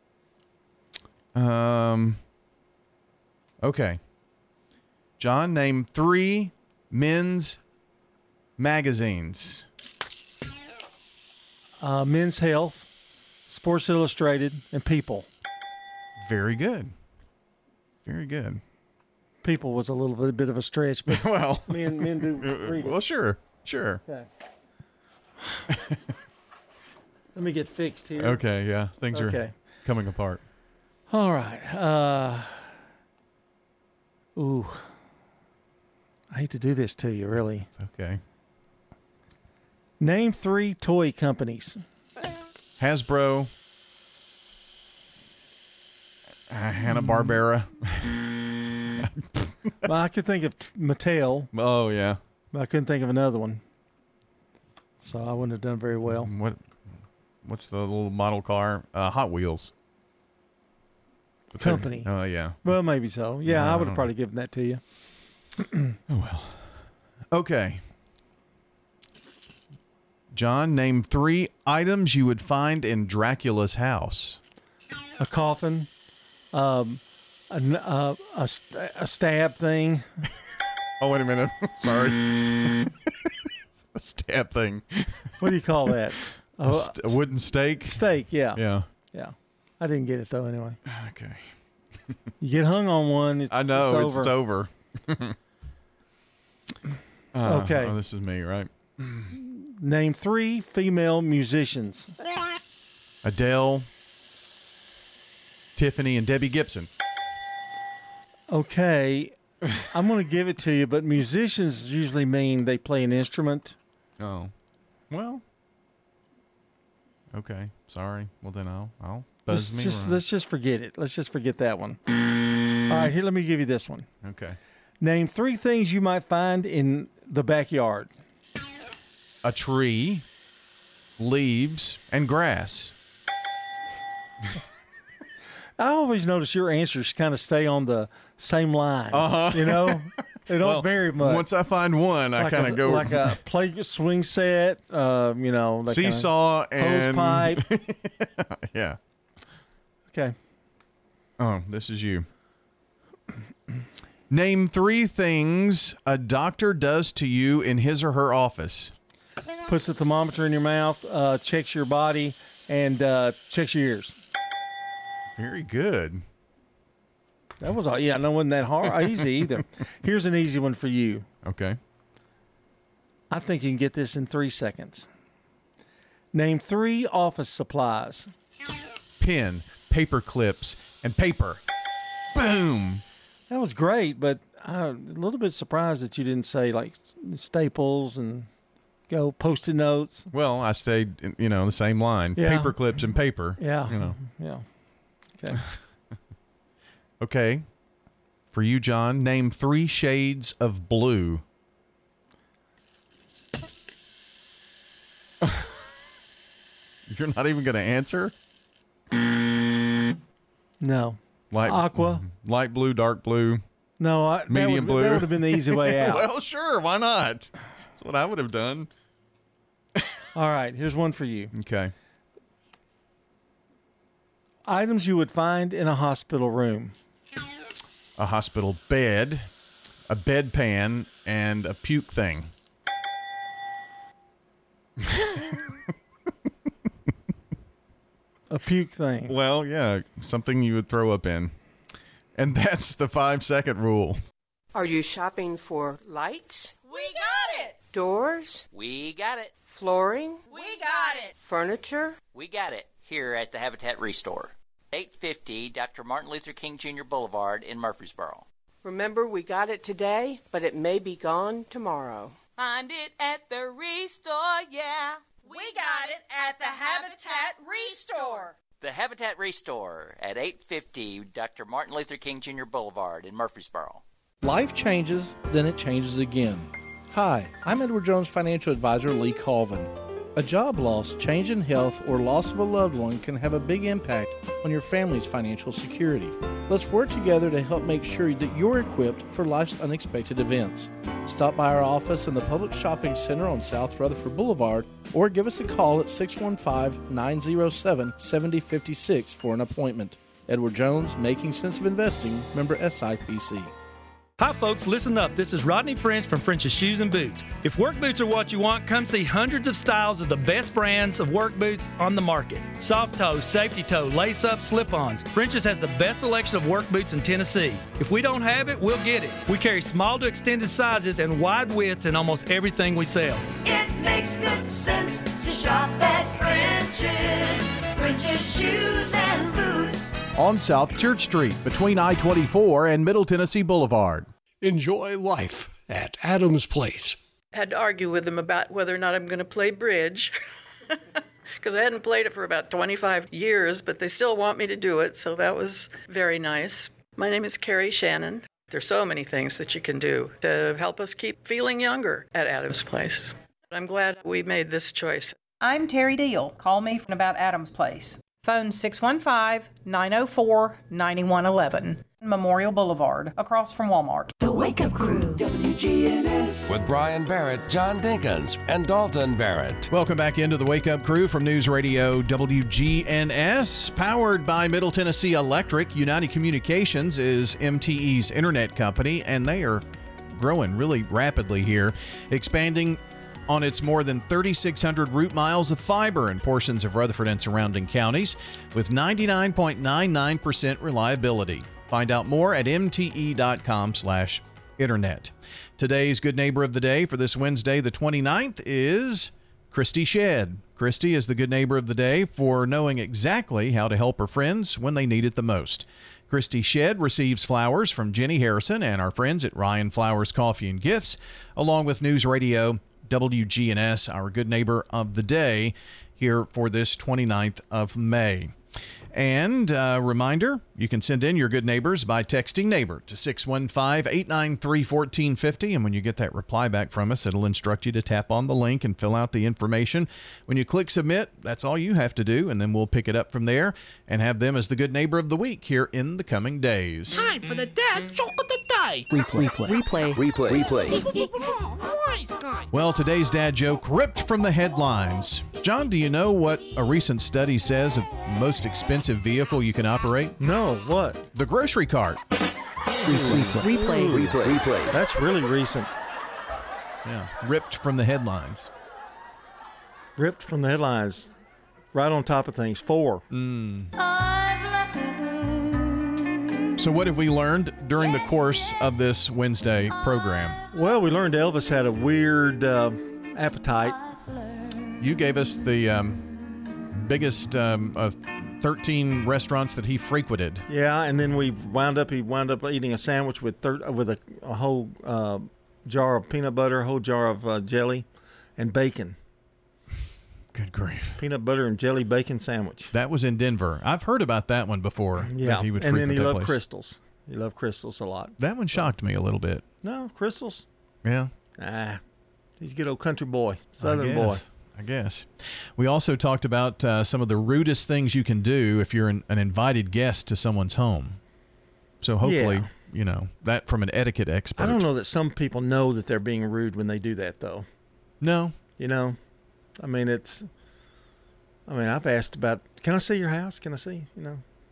Um. Okay. John, name three men's magazines. Uh, Men's Health, Sports Illustrated, and People. Very good. Very good. People was a little bit, bit of a stretch, but well, men, men do read it. Well, sure, sure. Okay. Let me get fixed here. Okay, yeah. Things okay. are coming apart. All right. Uh, ooh. I hate to do this to you, really. It's okay. Name three toy companies. Hasbro. Uh, Hanna-Barbera. Well, I could think of t- Mattel. Oh, yeah. But I couldn't think of another one. So I wouldn't have done very well. What? What's the little model car? Uh, Hot Wheels. Company. Oh, uh, yeah. Well, maybe so. Yeah, no, I would have probably given that to you. Oh, well. Okay. John, name three items you would find in Dracula's house. A coffin, um, a, a, a, a stab thing. Oh, wait a minute. Sorry. A stab thing. What do you call that? A, st- a wooden stake? Steak, yeah. Yeah. Yeah. I didn't get it, though, anyway. Okay. You get hung on one, it's, I know, it's it's, over. it's over. uh, okay. Oh, this is me, right? Name three female musicians. Adele, Tiffany, and Debbie Gibson. Okay. I'm going to give it to you, but musicians usually mean they play an instrument. Oh. Well. Okay. Sorry. Well, then I'll, I'll buzz let's me just, wrong. let's just forget it. Let's just forget that one. All right, here, let me give you this one. Okay. Name three things you might find in the backyard. A tree, leaves, and grass. I always notice your answers kind of stay on the same line. Uh-huh. You know? They don't Well, vary much. Once I find one, I like kind a, of go. like a play swing set, uh, you know, that seesaw kinda hose and pipe. Yeah. Okay. Oh, this is you. Name three things a doctor does to you in his or her office. Puts the thermometer in your mouth, uh, checks your body, and uh, checks your ears. Very good. That was all. Yeah, no, wasn't that hard, easy either. Here's an easy one for you. Okay. I think you can get this in three seconds. Name three office supplies. Pen, paper clips, and paper. Boom. That was great, but I'm a little bit surprised that you didn't say like staples and go post-it notes. Well, I stayed, you know, the same line. Yeah. Paper clips and paper. Yeah. You know. Yeah. Okay. Okay. For you, John, name three shades of blue. You're not even going to answer? No. Light, Aqua. Light blue, dark blue. No, I, medium that would, blue. That would have been the easy way out. Well, sure. Why not? That's what I would have done. All right. Here's one for you. Okay. Items you would find in a hospital room. A hospital bed, a bedpan, and a puke thing. A puke thing. Well, yeah, something you would throw up in. And that's the five-second rule. Are you shopping for lights? We got it! Doors? We got it. Flooring? We got it. Furniture? We got it here at the Habitat Restore. eight fifty Doctor Martin Luther King Junior Boulevard in Murfreesboro. Remember, we got it today, but it may be gone tomorrow. Find it at the Restore, yeah. We got it at the Habitat Restore. The Habitat Restore at eight fifty Doctor Martin Luther King Junior Boulevard in Murfreesboro. Life changes, then it changes again. Hi, I'm Edward Jones Financial Advisor Lee Colvin. A job loss, change in health, or loss of a loved one can have a big impact on your family's financial security. Let's work together to help make sure that you're equipped for life's unexpected events. Stop by our office in the Public Shopping Center on South Rutherford Boulevard or give us a call at six one five, nine oh seven, seven oh five six for an appointment. Edward Jones, Making Sense of Investing, member S I P C. Hi folks, listen up. This is Rodney French from French's Shoes and Boots. If work boots are what you want, come see hundreds of styles of the best brands of work boots on the market. Soft toe, safety toe, lace up, slip-ons. French's has the best selection of work boots in Tennessee. If we don't have it, we'll get it. We carry small to extended sizes and wide widths in almost everything we sell. It makes good sense to shop at French's. French's Shoes and Boots. On South Church Street, between I twenty-four and Middle Tennessee Boulevard. Enjoy life at Adams Place. Had to argue with them about whether or not I'm going to play bridge because I hadn't played it for about twenty-five years, but they still want me to do it, so that was very nice. My name is Carrie Shannon. There's so many things that you can do to help us keep feeling younger at Adams Place. I'm glad we made this choice. I'm Terry Deal. Call me about Adams Place. Phone six one five, nine oh four, nine one one one. Memorial Boulevard, across from Walmart. The Wake Up Crew, W G N S. With Brian Barrett, John Dinkins, and Dalton Barrett. Welcome back into the Wake Up Crew from News Radio W G N S. Powered by Middle Tennessee Electric, United Communications is M T E's internet company, and they are growing really rapidly here, expanding on its more than thirty-six hundred route miles of fiber in portions of Rutherford and surrounding counties with ninety-nine point nine nine percent reliability. Find out more at m t e dot com slash internet. Today's Good Neighbor of the Day for this Wednesday, the twenty-ninth, is Christy Shedd. Christy is the Good Neighbor of the Day for knowing exactly how to help her friends when they need it the most. Christy Shedd receives flowers from Jenny Harrison and our friends at Ryan Flowers Coffee and Gifts, along with News Radio W G N S, our Good Neighbor of the Day, here for this twenty-ninth of May. And a uh, reminder, you can send in your good neighbors by texting neighbor to six one five, eight nine three, one four five zero. And when you get that reply back from us, it'll instruct you to tap on the link and fill out the information. When you click submit, that's all you have to do. And then we'll pick it up from there and have them as the good neighbor of the week here in the coming days. Time for the dad joke of the day. Replay. Replay. Replay. Replay. Replay. Well, today's dad joke ripped from the headlines. John, do you know what a recent study says of most expensive vehicle you can operate? No, what? The grocery cart. Replay. Replay. Replay. Replay. That's really recent. Yeah, ripped from the headlines. Ripped from the headlines. Right on top of things. Four. Mm. So what have we learned during the course of this Wednesday program? Well, we learned Elvis had a weird uh, appetite. You gave us the um, biggest um, uh, thirteen restaurants that he frequented. Yeah, and then we wound up, he wound up eating a sandwich with thir- with a, a whole uh, jar of peanut butter, a whole jar of uh, jelly, and bacon. Good grief. Peanut butter and jelly bacon sandwich. That was in Denver. I've heard about that one before. Yeah, he would and then he loved place. crystals. He loved crystals a lot. That one shocked me a little bit. No, crystals? Yeah. Ah, he's a good old country boy, southern boy. I guess. We also talked about uh, some of the rudest things you can do if you're an, an invited guest to someone's home. So hopefully, Yeah. you know, that from an etiquette expert. I don't know that some people know that they're being rude when they do that, though. No. You know, I mean, it's, I mean, I've asked about, can I see your house? Can I see, you know?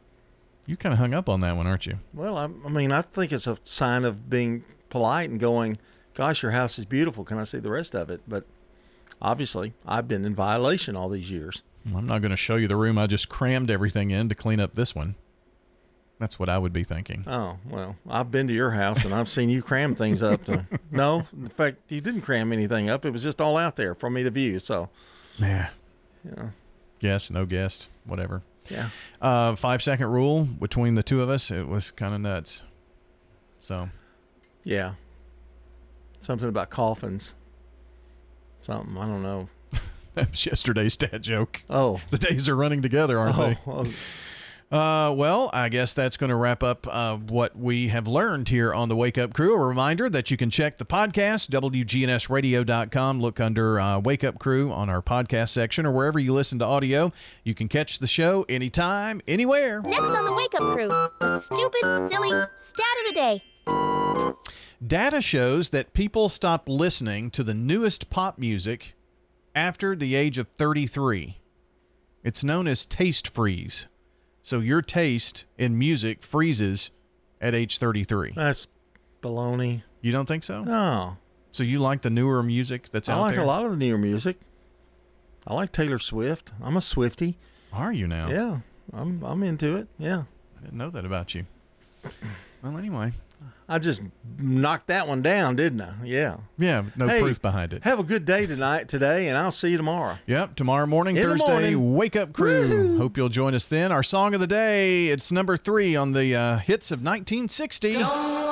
You kind of hung up on that one, aren't you? Well, I, I mean, I think it's a sign of being polite and going, gosh, your house is beautiful. Can I see the rest of it? But obviously, I've been in violation all these years. Well, I'm not going to show you the room I just crammed everything in to clean up this one. That's what I would be thinking. Oh, well, I've been to your house, and I've seen you cram things up. To, no, in fact, you didn't cram anything up. It was just all out there for me to view. So, yeah. Yeah. Guess, no guest, whatever. Yeah. Uh, five second rule between the two of us. It was kind of nuts. So. Yeah. Something about coffins. Something. I don't know. That was yesterday's dad joke. Oh. The days are running together, aren't oh, they? Oh. Uh, well, I guess that's going to wrap up uh, what we have learned here on the Wake Up Crew. A reminder that you can check the podcast, W G N S radio dot com. Look under uh, Wake Up Crew on our podcast section or wherever you listen to audio. You can catch the show anytime, anywhere. Next on the Wake Up Crew, the stupid, silly stat of the day. Data shows that people stop listening to the newest pop music after the age of thirty-three. It's known as taste freeze. So your taste in music freezes at age thirty-three. That's baloney. You don't think so? No. So you like the newer music that's I out like there? a lot of the newer music. I like Taylor Swift. I'm a Swiftie. Are you now? Yeah, I'm I'm into it. Yeah. I didn't know that about you. Well, anyway. I just knocked that one down, didn't I? Yeah. Yeah, no hey, proof behind it. Have a good day tonight, today, and I'll see you tomorrow. Yep, tomorrow morning, In Thursday, morning. Wake Up Crew. Woo-hoo. Hope you'll join us then. Our song of the day, it's number three on the uh, hits of nineteen sixty. Don't